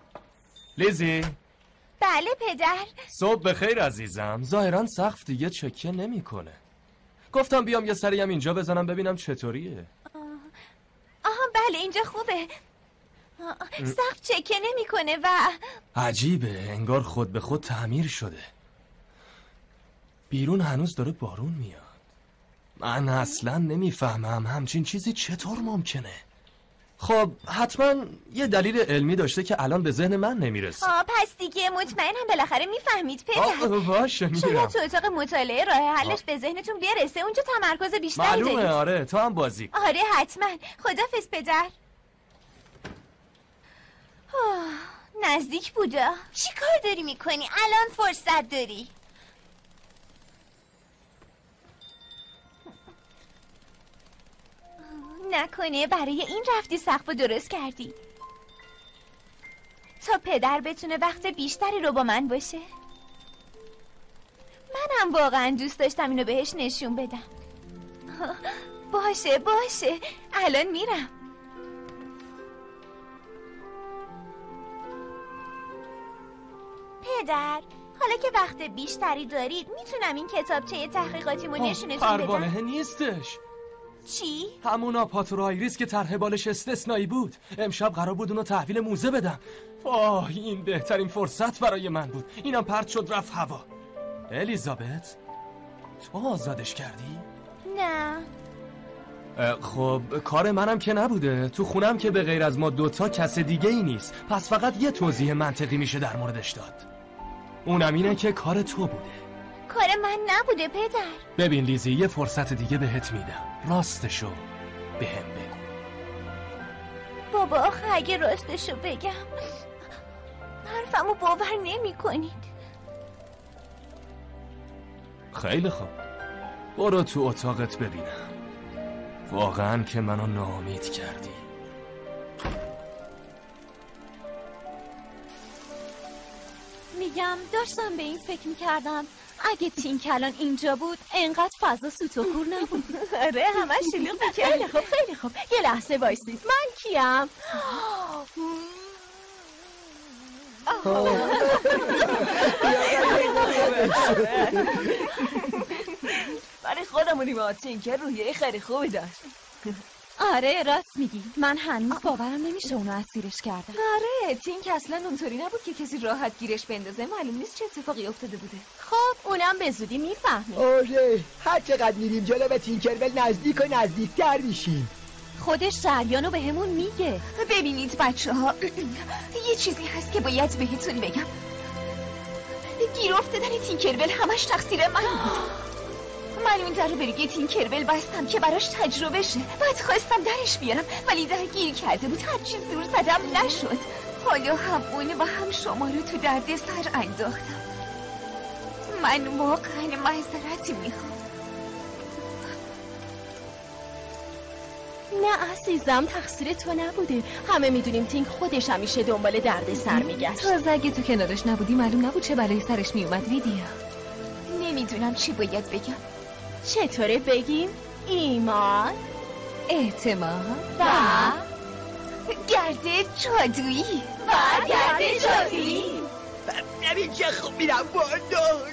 لیزی. بله پدر. صبح بخیر عزیزم. ظاهرا سقف دیگه چکه نمیکنه. گفتم بیام یه سریم اینجا بزنم ببینم چطوریه. آها بله اینجا خوبه. سقف چکه نمیکنه و عجیبه، انگار خود به خود تعمیر شده. بیرون هنوز داره بارون میاد. من اصلا نمیفهمم همچین چیزی چطور ممکنه. خب حتما یه دلیل علمی داشته که الان به ذهن من نمیرسه. آه پس دیگه مطمئنم بالاخره میفهمید پدر. باشه میدونم. شاید تو اتاق مطالعه راه حلش به ذهنتون برسه. اونجا تمرکز بیشتری دارید. معلومه آره، تو هم بازی. آره حتما. خدافظ پدر. نزدیک بوده. چی کار داری میکنی؟ الان فرصت داری. نکنه برای این رفتی سقف درست کردی تا پدر بتونه وقت بیشتری رو با من باشه. منم واقعا دوست داشتم اینو بهش نشون بدم. باشه باشه الان میرم. پدر حالا که وقت بیشتری دارید میتونم این کتابچه تحقیقاتیمو نشونتون بدم؟ پروانه نیستش. چی؟ همون آپاتور آیریس که طرح بالش استثنایی بود. امشب قرار بود اونو تحویل موزه بدم. واه این بهترین فرصت برای من بود. اینم پرت شد رفت هوا. الیزابت تو آزادش کردی؟ نه. خب کار منم که نبوده. تو خونم که به غیر از ما دوتا کس دیگه ای نیست. پس فقط یه توضیح منطقی میشه در موردش داد. اونم اینه که کار تو بوده. کار من نبوده پدر. ببین لیزی یه فرصت دیگه بهت میدم. راستشو به هم بگو. بابا آخه اگه راستشو بگم حرفمو باور نمی کنید. خیلی خوب برو تو اتاقت ببینم. واقعا که منو ناامید کردی. میگم داشتم به این فکر میکردم اگه تینک الان اینجا بود انقدر فضا سوت و کور نبود. آره همش شلوغ میکرد. خیلی خوب خیلی خوب یه لحظه وایسید. من کیم؟ برای خودمونی ما تینکر روحیه خیلی خوبی داشت. آره راست میگی. من هنوز باورم نمیشه اونو اسیرش کردم. آره تینک اصلا اونطوری نبود که کسی راحت گیرش بندازه. معلوم نیست چه اتفاقی افتاده بوده. خب اونم به زودی میفهمه. آره هر چقدر میریم جلو به تینکربل نزدیک و نزدیکتر میشیم. خودش جریانو به همون میگه. ببینید بچه ها یه چیزی هست که باید بهتون بگم. گیر افتادن تینکربل همش تقصیر من بود. من اون در رو بریگه تینکربل بستم که براش تجربه شه. بعد خواستم درش بیارم ولی در گیر کرده بود. هر چیز زور زدم نشد. حالا هم اون و هم شما رو تو درد سر انداختم. من واقعا معذرت میخوام. نه عزیزم تقصیر تو نبوده. همه میدونیم تینک خودش همیشه دنبال درد سر میگشت. تازه اگه تو کنارش نبودی معلوم نبود چه بلایی سرش میومد. ویدیا نمیدونم چی باید بگم. چطوره بگیم؟ ایمان، اعتماد و گرد جادویی و گرد جادویی. ببین چه خوب میرم بالا.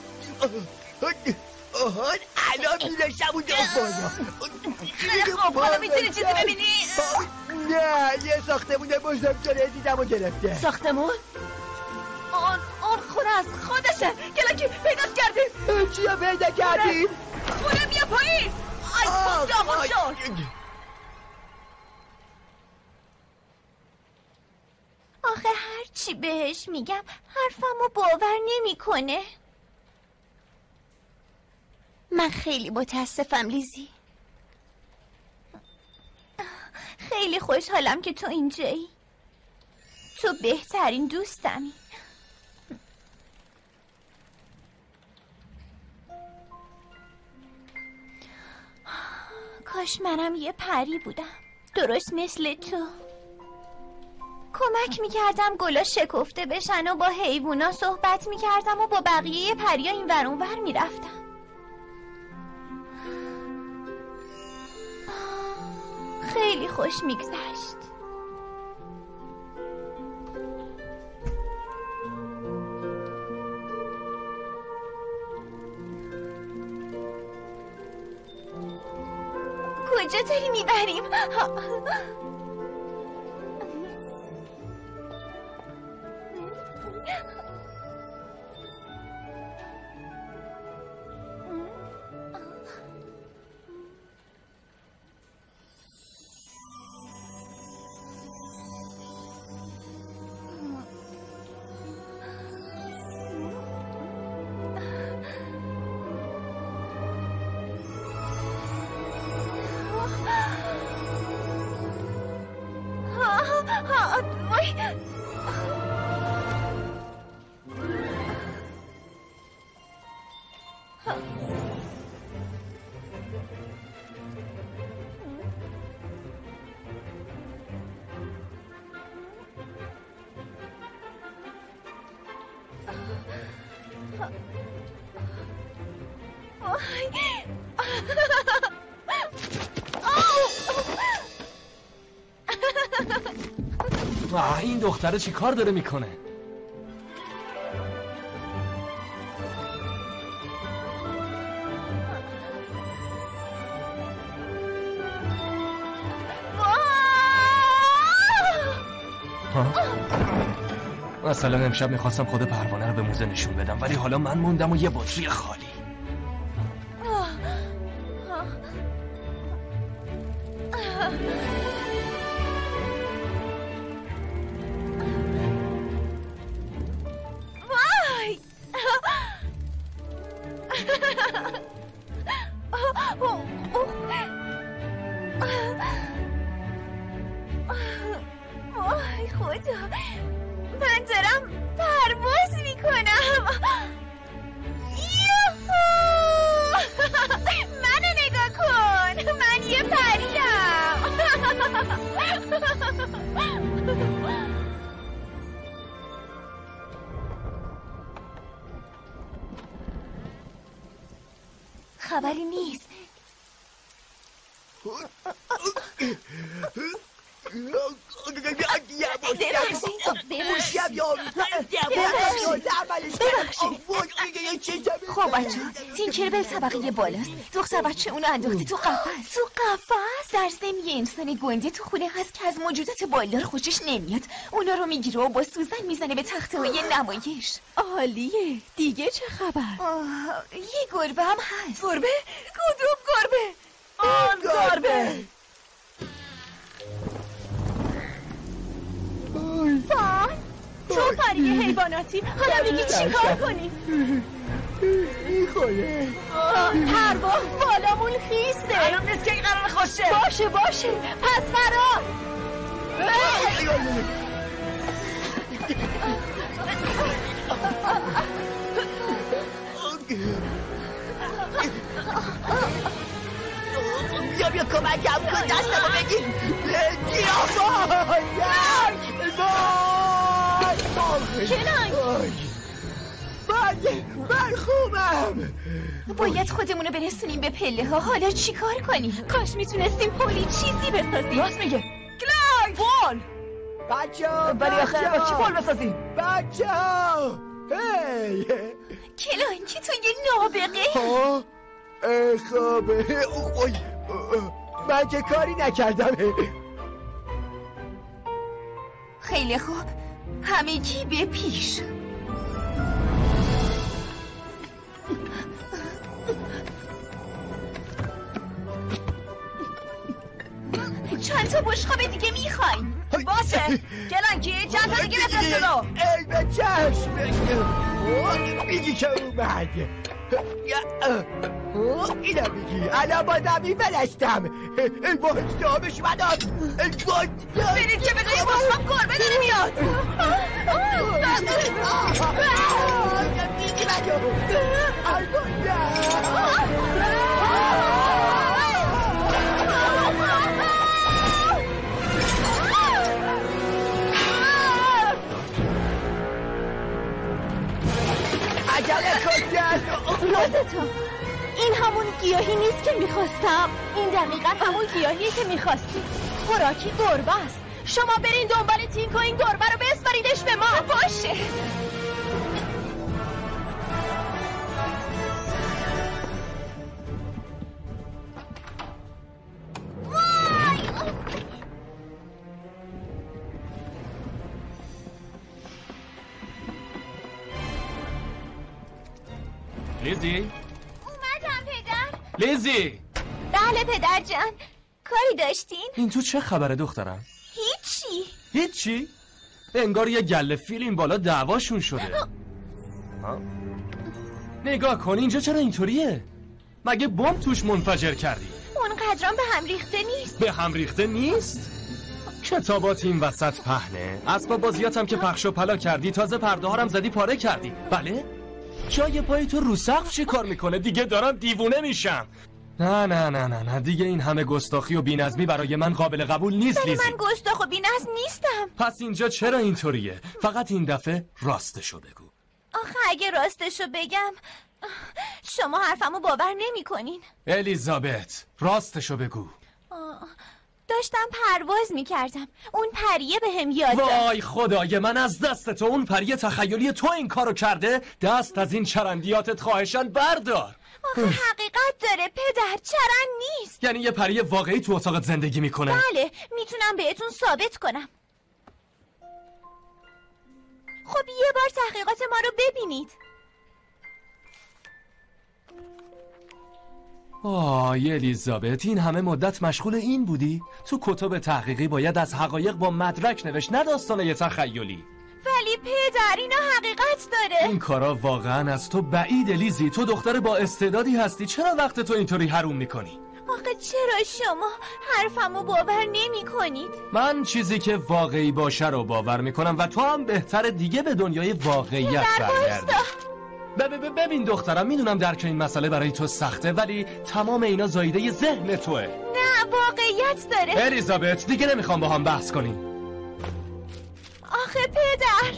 آهان الان میرسم اونجا بالا. خیلی خوب حالا میتونی چیزی ببینی؟ نه یه ساختمون بزرگ جلوی دیدم و گرفته. ساختمون؟ آن آن خونه از خودشه. گلکی پیداست کردیم. چی رو پیدا کردیم؟ خونه بیا پایین. آی خدا شد. آخه هر چی بهش میگم حرفمو باور نمیکنه. من خیلی متاسفم لیزی. خیلی خوشحالم که تو اینجایی. تو بهترین دوستمی. کاش منم یه پری بودم درست مثل تو. کمک میکردم گلا شکفته بشن و با حیوونا صحبت میکردم و با بقیه پریا این ور اون ور میرفتم. خیلی خوش میگذشت. کجا داری میبریم؟ واه این دختره چی کار داره میکنه؟ مثلا امشب میخواستم خود پروانه رو به موزه نشون بدم ولی حالا من موندم و یه بطری خالی. وای وای خدا من دارم پرواز میکنم. یوهو منو نگاه کن من یه پریم. خبری نیست. خب بچه تینکربل طبقه بالاست. دختر بچه اونو انداخته تو قفس. تو قفس؟ در ضمن یه انسان گنده تو خونه هست که از موجودات بالدار خوشش نمیاد. اونا رو میگیره و با سوزن میزنه به تخته های نمایش. عالیه. دیگه چه خبر؟ یه گربه هم هست. گربه؟ کدوم گربه؟ آن گربه. فان تو پری حیواناتی حالا میگی چی کار کنی؟ میخوره پرواز بالامون خیسته. الان نیست که این قرار خوشه. باشه باشه پس فرار. بیا بیا کمکم کن دستمو بگیر. گیاه وای وای کنان من من خوبم. باید خودمونو برسونیم به پله ها. حالا چی کار کنیم؟ کاش میتونستیم پلی چیزی بسازیم. راست میگه. کلای پول بچه ها ولی آخر با چی پول بسازیم؟ بچه ها هی کلان که تو یه نابغه. ها خوابه. اوی من که کاری نکردم. خیلی خوب همگی به پیش. چند تا بشقاب دیگه میخوایم؟ باشه کلانکی چند تا دیگه بفرستو. ای به چشم میگی که اومد. اینو میگی الان با دمی بلشتم. ای وای دامش منم. ای وای برید که بدهی باشم گربه داره میاد. میگی منو ای وای عجله کن. روزتو این همون گیاهی نیست که میخواستم. این دقیقا همون گیاهیه که میخواستی. خوراکی گربه است. شما برین دنبال تینک و این گربه رو بسپاریدش به ما. باشه لیزی؟ اومدم پدر. لیزی؟ بله پدر جان. کاری داشتین؟ این تو چه خبره دخترم؟ هیچی. هیچی؟ انگار یه گله فیل این بالا دعواشون شده. نگاه کن اینجا چرا اینطوریه؟ مگه بمب توش منفجر کردی؟ اونقدرام به هم ریخته نیست. به هم ریخته نیست؟ کتابات این وسط پهنه. اسباب بازیاتم که پخش و پلا کردی. تازه پرده هارم زدی پاره کردی. بله؟ جای پای تو رو سقف چی کار میکنه؟ دیگه دارم دیوونه میشم. نه نه نه نه نه دیگه این همه گستاخی و بی‌نظمی برای من قابل قبول نیست لیزی. من گستاخ و بی‌نظم نیستم. پس اینجا چرا اینطوریه؟ فقط این دفعه راستشو بگو. آخه اگه راستشو بگم شما حرفمو باور نمی کنین. الیزابت راستشو بگو. داشتم پرواز می کردم. اون پریه به هم یاد داد. وای خدای من، از دست تو اون پریه تخیلی تو این کارو کرده؟ دست از این چرندیاتت خواهشان بردار. آخه حقیقت داره پدر، چرند نیست. یعنی یه پریه واقعی تو اتاقت زندگی میکنه؟ بله، میتونم بهتون ثابت کنم. خب یه بار تحقیقات ما رو ببینید. آه الیزابت، این همه مدت مشغول این بودی؟ تو کتب تحقیقی باید از حقایق با مدرک نوشت، نه داستانه تخیلی. ولی پدر اینا حقیقت داره. این کارا واقعا از تو بعید لیزی. تو دختر با استعدادی هستی، چرا وقت تو اینطوری حروم میکنی؟ آخه چرا شما حرفمو باور نمی کنید؟ من چیزی که واقعی باشه رو باور میکنم و تو هم بهتر دیگه به دنیای واقعیت برگردی. ببین دخترم، میدونم درک این مسئله برای تو سخته، ولی تمام اینا زایده ذهن توه. نه واقعیت داره. الیزابت دیگه نمیخوام با هم بحث کنیم. آخه پدر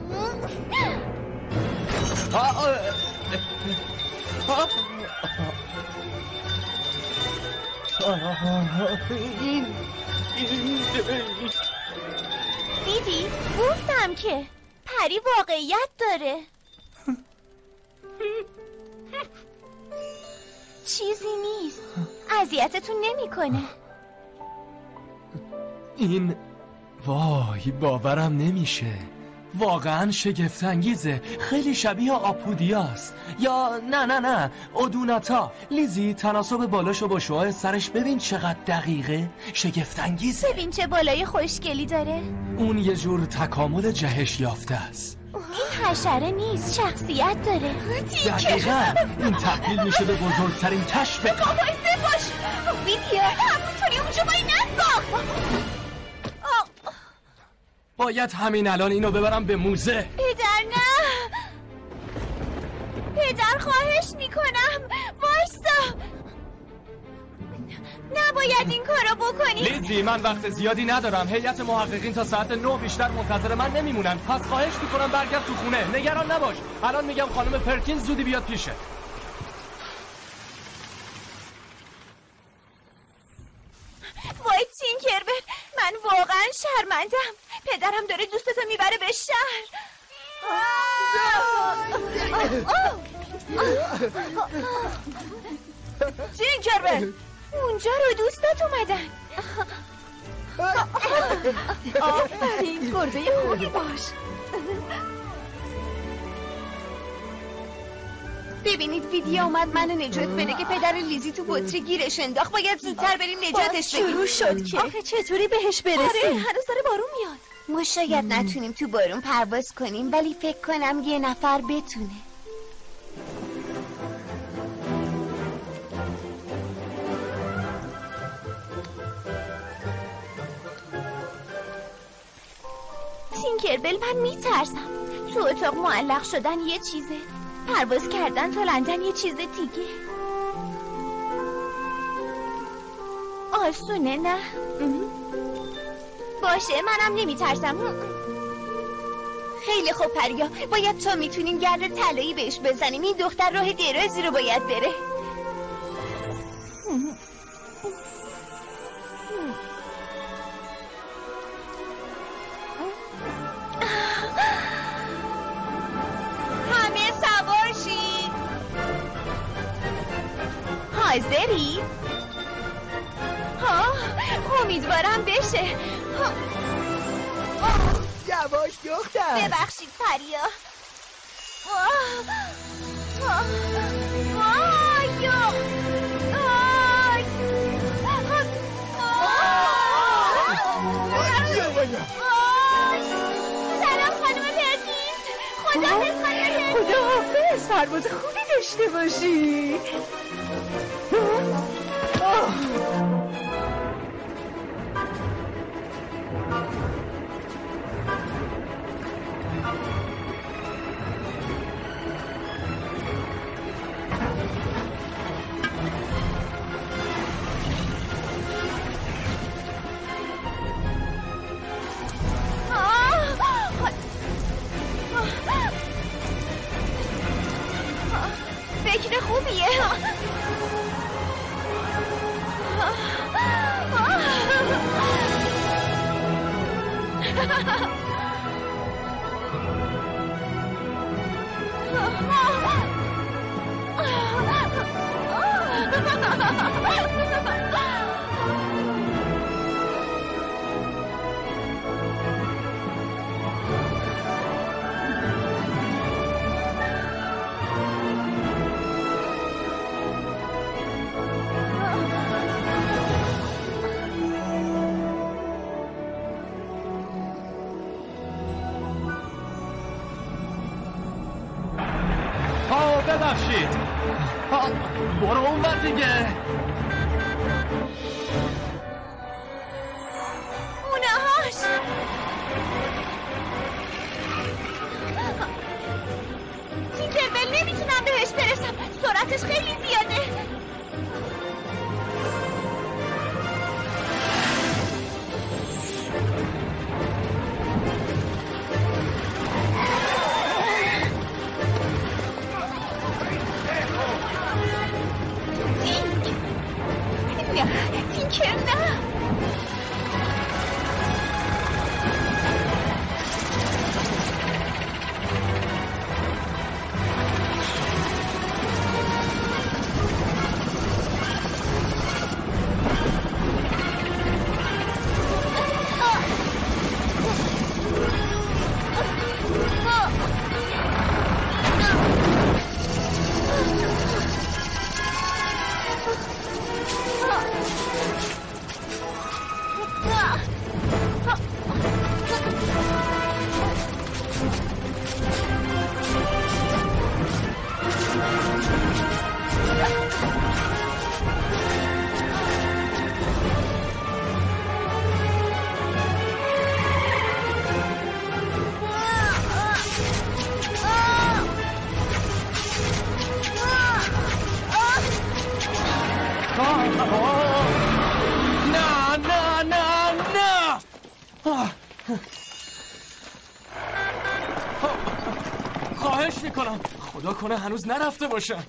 دیدی؟ گفتم که پری واقعیت داره. چیزی نیست، اذیتتون نمیکنه. این وای باورم نمیشه، واقعا شگفت انگیزه. خیلی شبیه آپودیاست. یا نه نه نه اودوناتا. لیزی تناسب بالاشو با شعاع سرش ببین چقدر دقیقه. شگفت انگیزه. ببین چه بالای خوشگلی داره. اون یه جور تکامل جهش یافته است. این حشره نیست، شخصیت داره. دقیقا این تبدیل میشه به بزرگترین کشف. بابا بایسته باش ویدیا، همونطوری اونجا باید نساخ. باید همین الان اینو ببرم به موزه. پدر نه، پدر خواهش میکنم وایستا، نباید این کارو بکنی. لیزی من وقت زیادی ندارم، هیئت محققین تا ساعت نه بیشتر منتظر من نمیمونن، پس خواهش میکنم برگرد تو خونه. نگران نباش، الان میگم خانم پرکینز زودی بیاد پیشه. وای تینکربل، من واقعا شرمندم. پدرم داره دوستتو میبره به شهر. تینکربل، اونجا رو دوستت اومدن. آفرین، گربه خوبی باش. ببینید ویدیا اومد منو نجات بده که پدر لیزی تو بطری گیرش انداخت. باید زودتر بریم نجاتش بدیم. شروع شد که آخه چطوری بهش برسیم؟ آره هنوز داره بارون میاد. ما شاید نتونیم تو بارون پرواز کنیم، ولی فکر کنم یه نفر بتونه. تینکربل من میترسم. تو اتاق معلق شدن یه چیزه، پرواز کردن تا لندن یه چیز دیگه. آسونه نه؟ باشه منم نمیترسم. خیلی خوب پریا، باید تا میتونیم گرد طلایی بهش بزنیم. این دختر راه درازی رو باید بره. همه سوار شید. حاضری؟ ها امیدوارم بشه. یواش دختر. ببخشید پریا. سلام خانم پرکینز. خداحافظ خانم پرکینز. خداحافظ، پرواز خوبی داشته باشی. فکر خوبیه. ببخشید. برو اون بر دیگه. اونهاش تینکربل نمیتونم بهش برسم، سرعتش خیلی زیاده. نه نه نه نه خواهش میکنم خدا کنه هنوز نرفته باشم.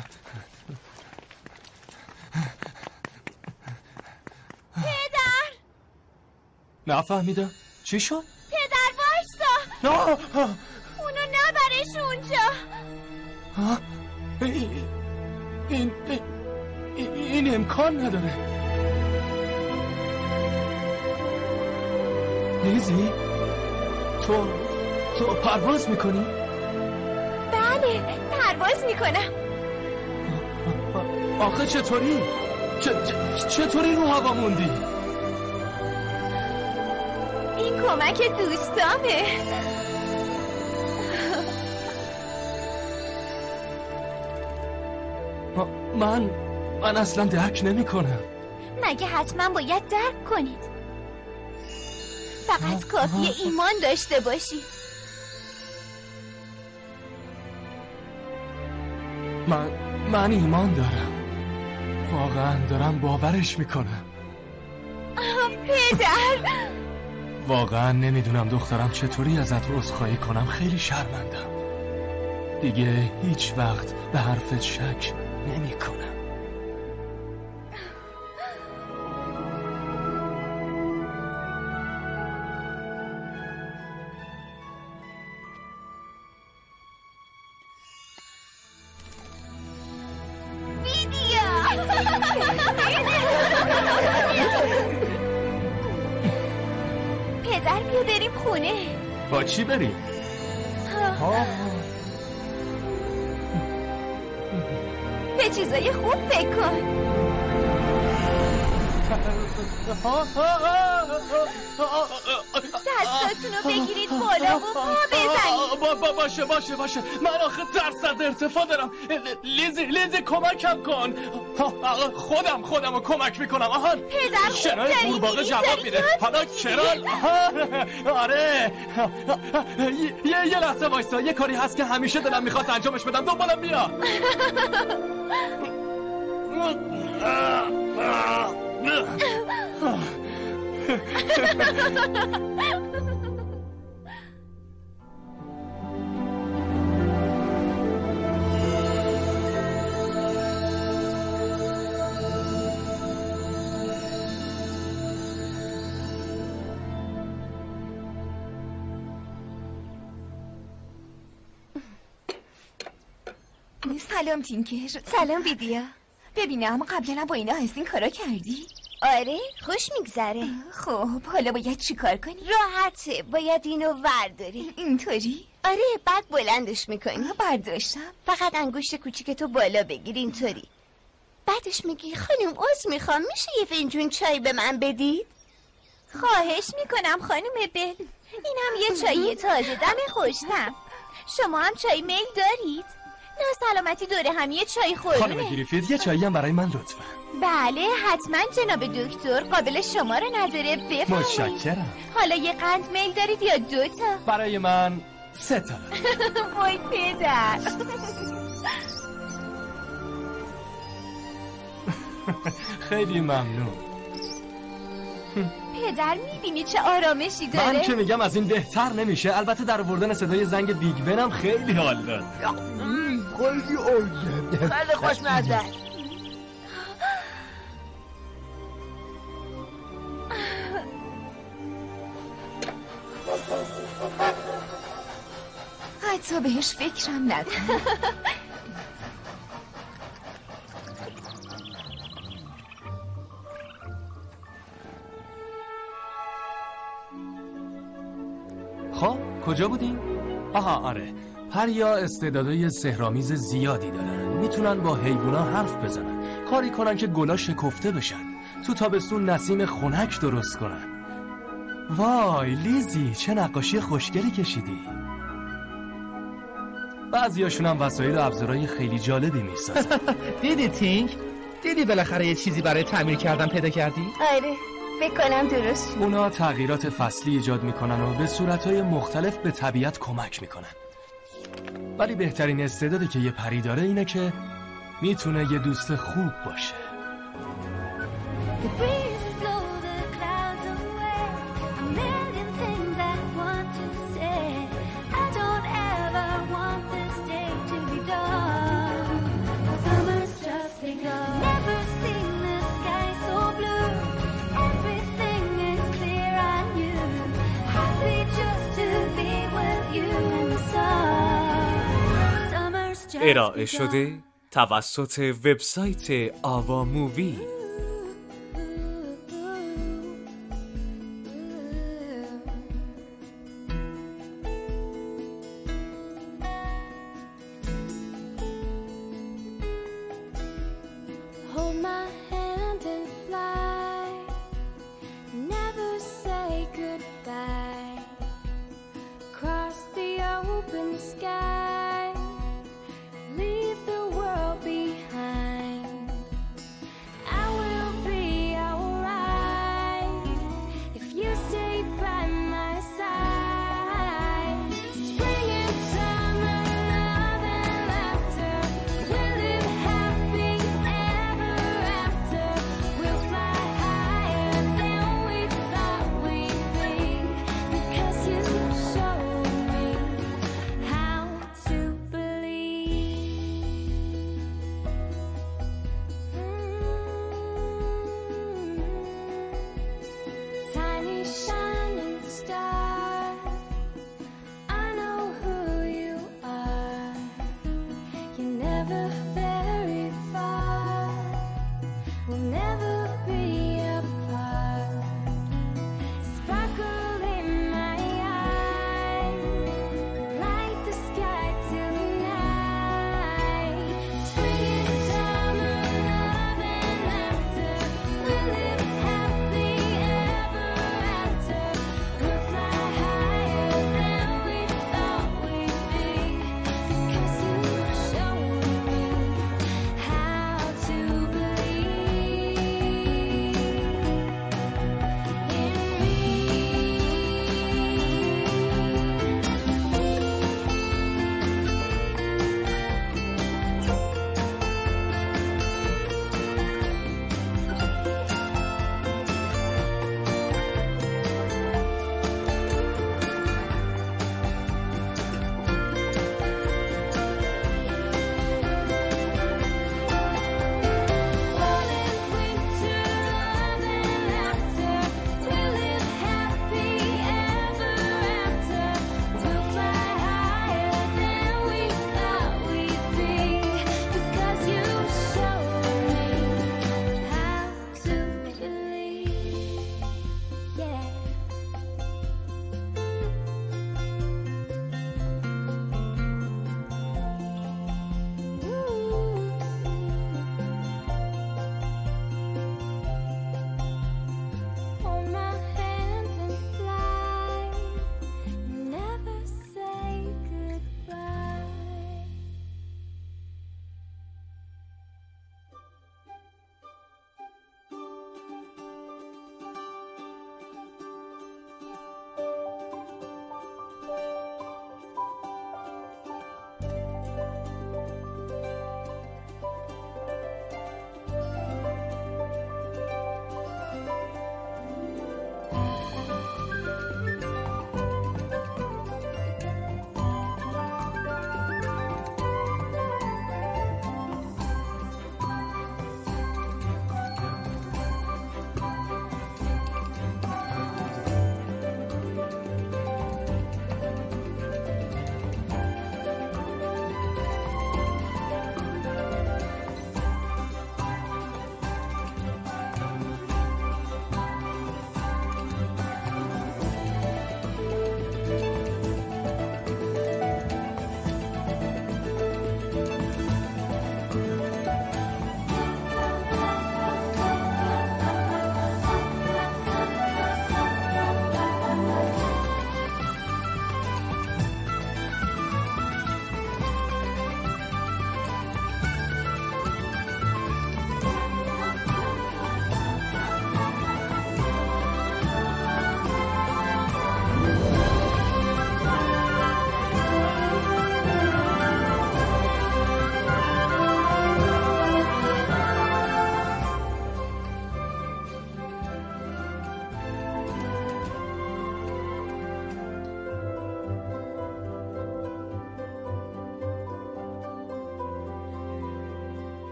پدر نفهمیدم چی شد؟ پدر وایستا. اونو نبرش اونجا. این این این امکان نداره. لیزی تو تو پرواز میکنی؟ بله پرواز میکنم. آخه چطوری؟ چطوری رو هوا موندی؟ این کمک دوستامه. من من اصلا درک نمی کنم. مگه حتما باید درک کنید. فقط کافیه ایمان داشته باشید. من من ایمان دارم. واقعا دارم باورش میکنم. پدر واقعا نمیدونم دخترم چطوری ازت عذرخواهی کنم. خیلی شرمندم. دیگه هیچ وقت به حرفت شک نمی کنم. پدر بیا بریم خونه. با چی بریم؟ به چیزای خوب فکر کن. دستاتونو بگیرید بالا و پا بزنید. با با باشه باشه باشه. من آخه ترس از ارتفاع دارم. لیزی لیزی کمکم کن. خودم خودم رو کمک میکنم. آهان پدر شرال قورباغه جواب میده. حالا شرال آره یه یه لحظه وایسا. یه کاری هست که همیشه دلم میخواست انجامش بدم. دنبالم بیا. سلام تینکر. سلام ویدیا. ببینم قبلا با اینا از این کارا کردی؟ آره خوش میگذره. خب حالا باید چی کار کنی؟ راحته، باید اینو ورداری. اینطوری؟ آره بعد بلندش میکنی. برداشتم. فقط انگشت کوچیکتو بالا بگیر اینطوری. بعدش میگی خانم عذر میخوام میشه یه فنجون چای به من بدید؟ خواهش میکنم خانم بل. اینم یه چای تازه دم خوشتم. شما هم چای میل دارید؟ نه سلامتی دوره هم یه چای خورونه. خانم گریفید یه چایی هم برای من لطفا. بله حتما جناب دکتر، قابل شما رو نداره. بفرمایید. متشکرم. حالا یه قند میل دارید یا دو تا؟ برای من سه تا. وای پدر. خیلی ممنون. پدر میبینی چه آرامشی داره؟ من که میگم از این بهتر نمیشه. البته در آوردن صدای زنگ بیگ بنم خیلی حال داد. خیلی عالیه. خیلی خوشمزه. حتی بهش فکرم نکنم. خب کجا بودیم؟ آها آره، پریا استعدادای سحرآمیز زیادی دارن. میتونن با حیوونا حرف بزنن، کاری کنن که گلا شکفته بشن، تو تابستون نسیم خنک درست کنن. وای لیزی چه نقاشی خوشگلی کشیدی. بعضیاشون هم وسایل و ابزارهای خیلی جالبی میسازن. دیدی تینک؟ دیدی بالاخره یه چیزی برای تعمیر کردن پیدا کردی؟ آره بکنم درست شد. اونا تغییرات فصلی ایجاد میکنن و به صورتهای مختلف به طبیعت کمک میکنن. ولی بهترین استعدادی که یه پری داره اینه که میتونه یه دوست خوب باشه. ارائه شده توسط وبسایت آوا مووی.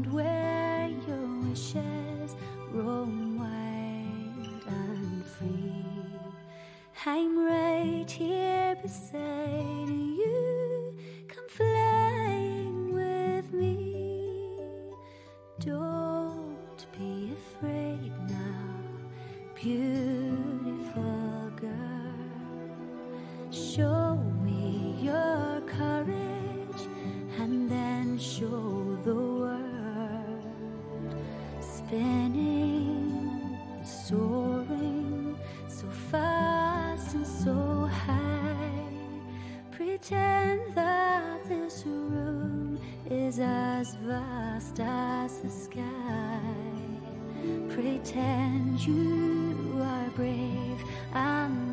land where your wishes roam wild and free. I'm right here beside you. Come flying with me. Don't be afraid now, beautiful girl. Show me your courage and then show the world. Spinning, soaring, so fast and so high. Pretend that this room is as vast as the sky. Pretend you are brave and